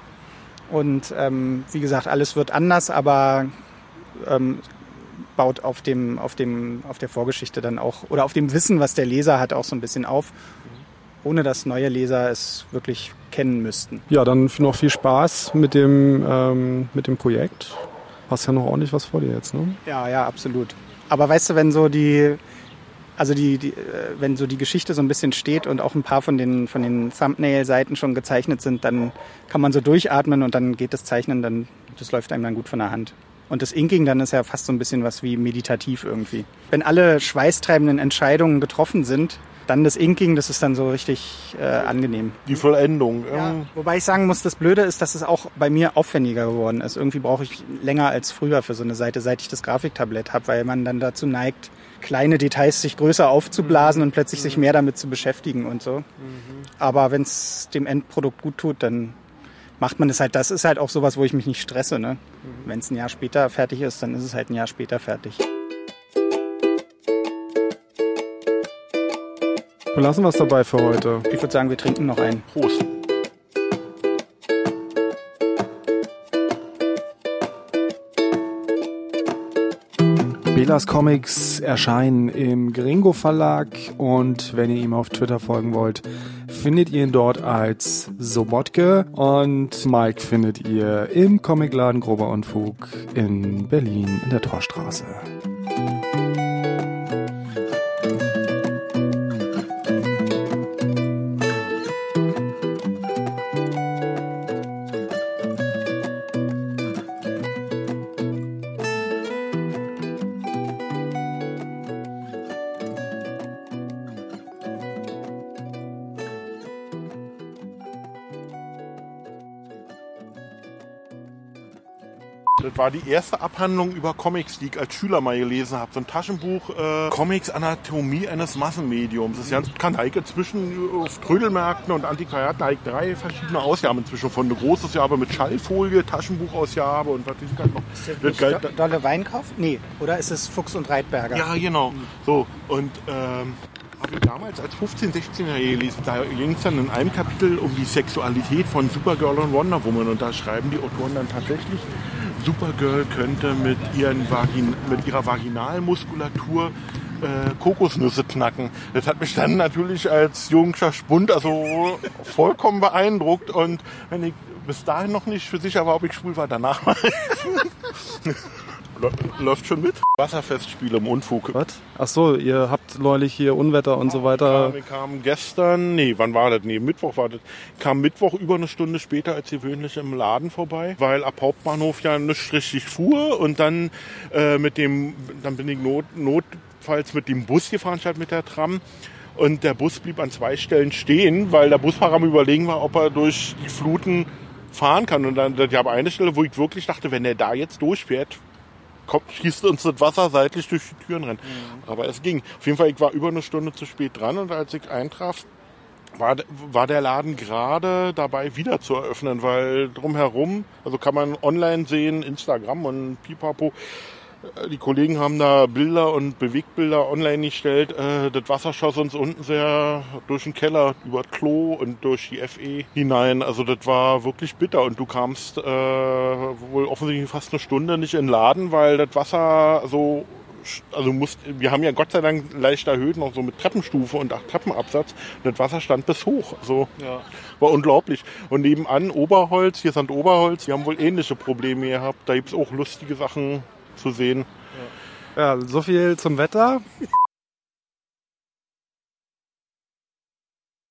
Und ähm, wie gesagt, alles wird anders, aber ähm, baut auf dem, auf dem, auf der Vorgeschichte dann auch, oder auf dem Wissen, was der Leser hat, auch so ein bisschen auf, ohne dass neue Leser es wirklich kennen müssten. Ja, dann noch viel Spaß mit dem, ähm, mit dem Projekt. Hast ja noch ordentlich was vor dir jetzt, ne? Ja, ja, absolut. Aber weißt du, wenn so die, also die, die, wenn so die Geschichte so ein bisschen steht und auch ein paar von den, von den Thumbnail-Seiten schon gezeichnet sind, dann kann man so durchatmen und dann geht das Zeichnen, dann, das läuft einem dann gut von der Hand. Und das Inking dann ist ja fast so ein bisschen was wie meditativ irgendwie. Wenn alle schweißtreibenden Entscheidungen getroffen sind, dann das Inking, das ist dann so richtig äh, angenehm. Die Vollendung. Ja, wobei ich sagen muss, das Blöde ist, dass es auch bei mir aufwendiger geworden ist. Irgendwie brauche ich länger als früher für so eine Seite, seit ich das Grafiktablett habe, weil man dann dazu neigt, kleine Details sich größer aufzublasen mhm. und plötzlich mhm. sich mehr damit zu beschäftigen und so. Mhm. Aber wenn es dem Endprodukt gut tut, dann macht man es halt. Das ist halt auch sowas, wo ich mich nicht stresse. Ne? Mhm. Wenn es ein Jahr später fertig ist, dann ist es halt ein Jahr später fertig. Wir lassen was dabei für heute. Ich würde sagen, wir trinken noch einen. Prost. Belas Comics erscheinen im Gringo Verlag und wenn ihr ihm auf Twitter folgen wollt, findet ihr ihn dort als Sobotke und Mike findet ihr im Comicladen Grober Unfug in Berlin in der Torstraße. Das war die erste Abhandlung über Comics, die ich als Schüler mal gelesen habe. So ein Taschenbuch, äh, Comics Anatomie eines Massenmediums. Das ist ganz bekannt. Da habe ich inzwischen auf Trödelmärkten und Antiquariaten da habe ich drei verschiedene Ausgaben inzwischen von. Eine große Ausgabe mit Schallfolie, Taschenbuchausgabe und was weiß ich halt noch. Ist das das Do- Dolle Weinkauf? Nee, oder ist es Fuchs und Reitberger? Ja, genau. So, und ähm, habe ich damals als fünfzehn-, sechzehnjähriger gelesen. Da ging es dann in einem Kapitel um die Sexualität von Supergirl und Wonder Woman. Und da schreiben die Autoren dann tatsächlich, Supergirl könnte mit, ihren Vagin- mit ihrer Vaginalmuskulatur äh, Kokosnüsse knacken. Das hat mich dann natürlich als junger Spund also vollkommen beeindruckt. Und wenn ich bis dahin noch nicht für sicher war, ob ich schwul war, danach war Läuft schon mit? Wasserfestspiele im Unfug. Was? Ach so, ihr habt neulich hier Unwetter und so weiter. Wir kamen gestern, nee, wann war das? Nee, Mittwoch war das. Kam Mittwoch über eine Stunde später als gewöhnlich im Laden vorbei, weil ab Hauptbahnhof ja nicht richtig fuhr und dann äh, mit dem, dann bin ich not, notfalls mit dem Bus gefahren statt mit der Tram. Und der Bus blieb an zwei Stellen stehen, weil der Busfahrer am Überlegen war, ob er durch die Fluten fahren kann. Und dann, ich habe eine Stelle, wo ich wirklich dachte, wenn der da jetzt durchfährt, kommt, schießt uns das Wasser seitlich durch die Türen rein. Mhm. Aber es ging. Auf jeden Fall, ich war über eine Stunde zu spät dran und als ich eintraf, war, war der Laden gerade dabei, wieder zu eröffnen, weil drumherum, also kann man online sehen, Instagram und Pipapo, die Kollegen haben da Bilder und Bewegtbilder online gestellt. Das Wasser schoss uns unten sehr durch den Keller, über das Klo und durch die F E hinein. Also das war wirklich bitter. Und du kamst äh, wohl offensichtlich fast eine Stunde nicht in den Laden, weil das Wasser so... Also musst, wir haben ja Gott sei Dank leicht erhöht, noch so mit Treppenstufe und acht Treppenabsatz. Und das Wasser stand bis hoch. Also ja. War unglaublich. Und nebenan Oberholz, hier sind Oberholz, die haben wohl ähnliche Probleme gehabt. Da gibt's auch lustige Sachen zu sehen. Ja, so viel zum Wetter.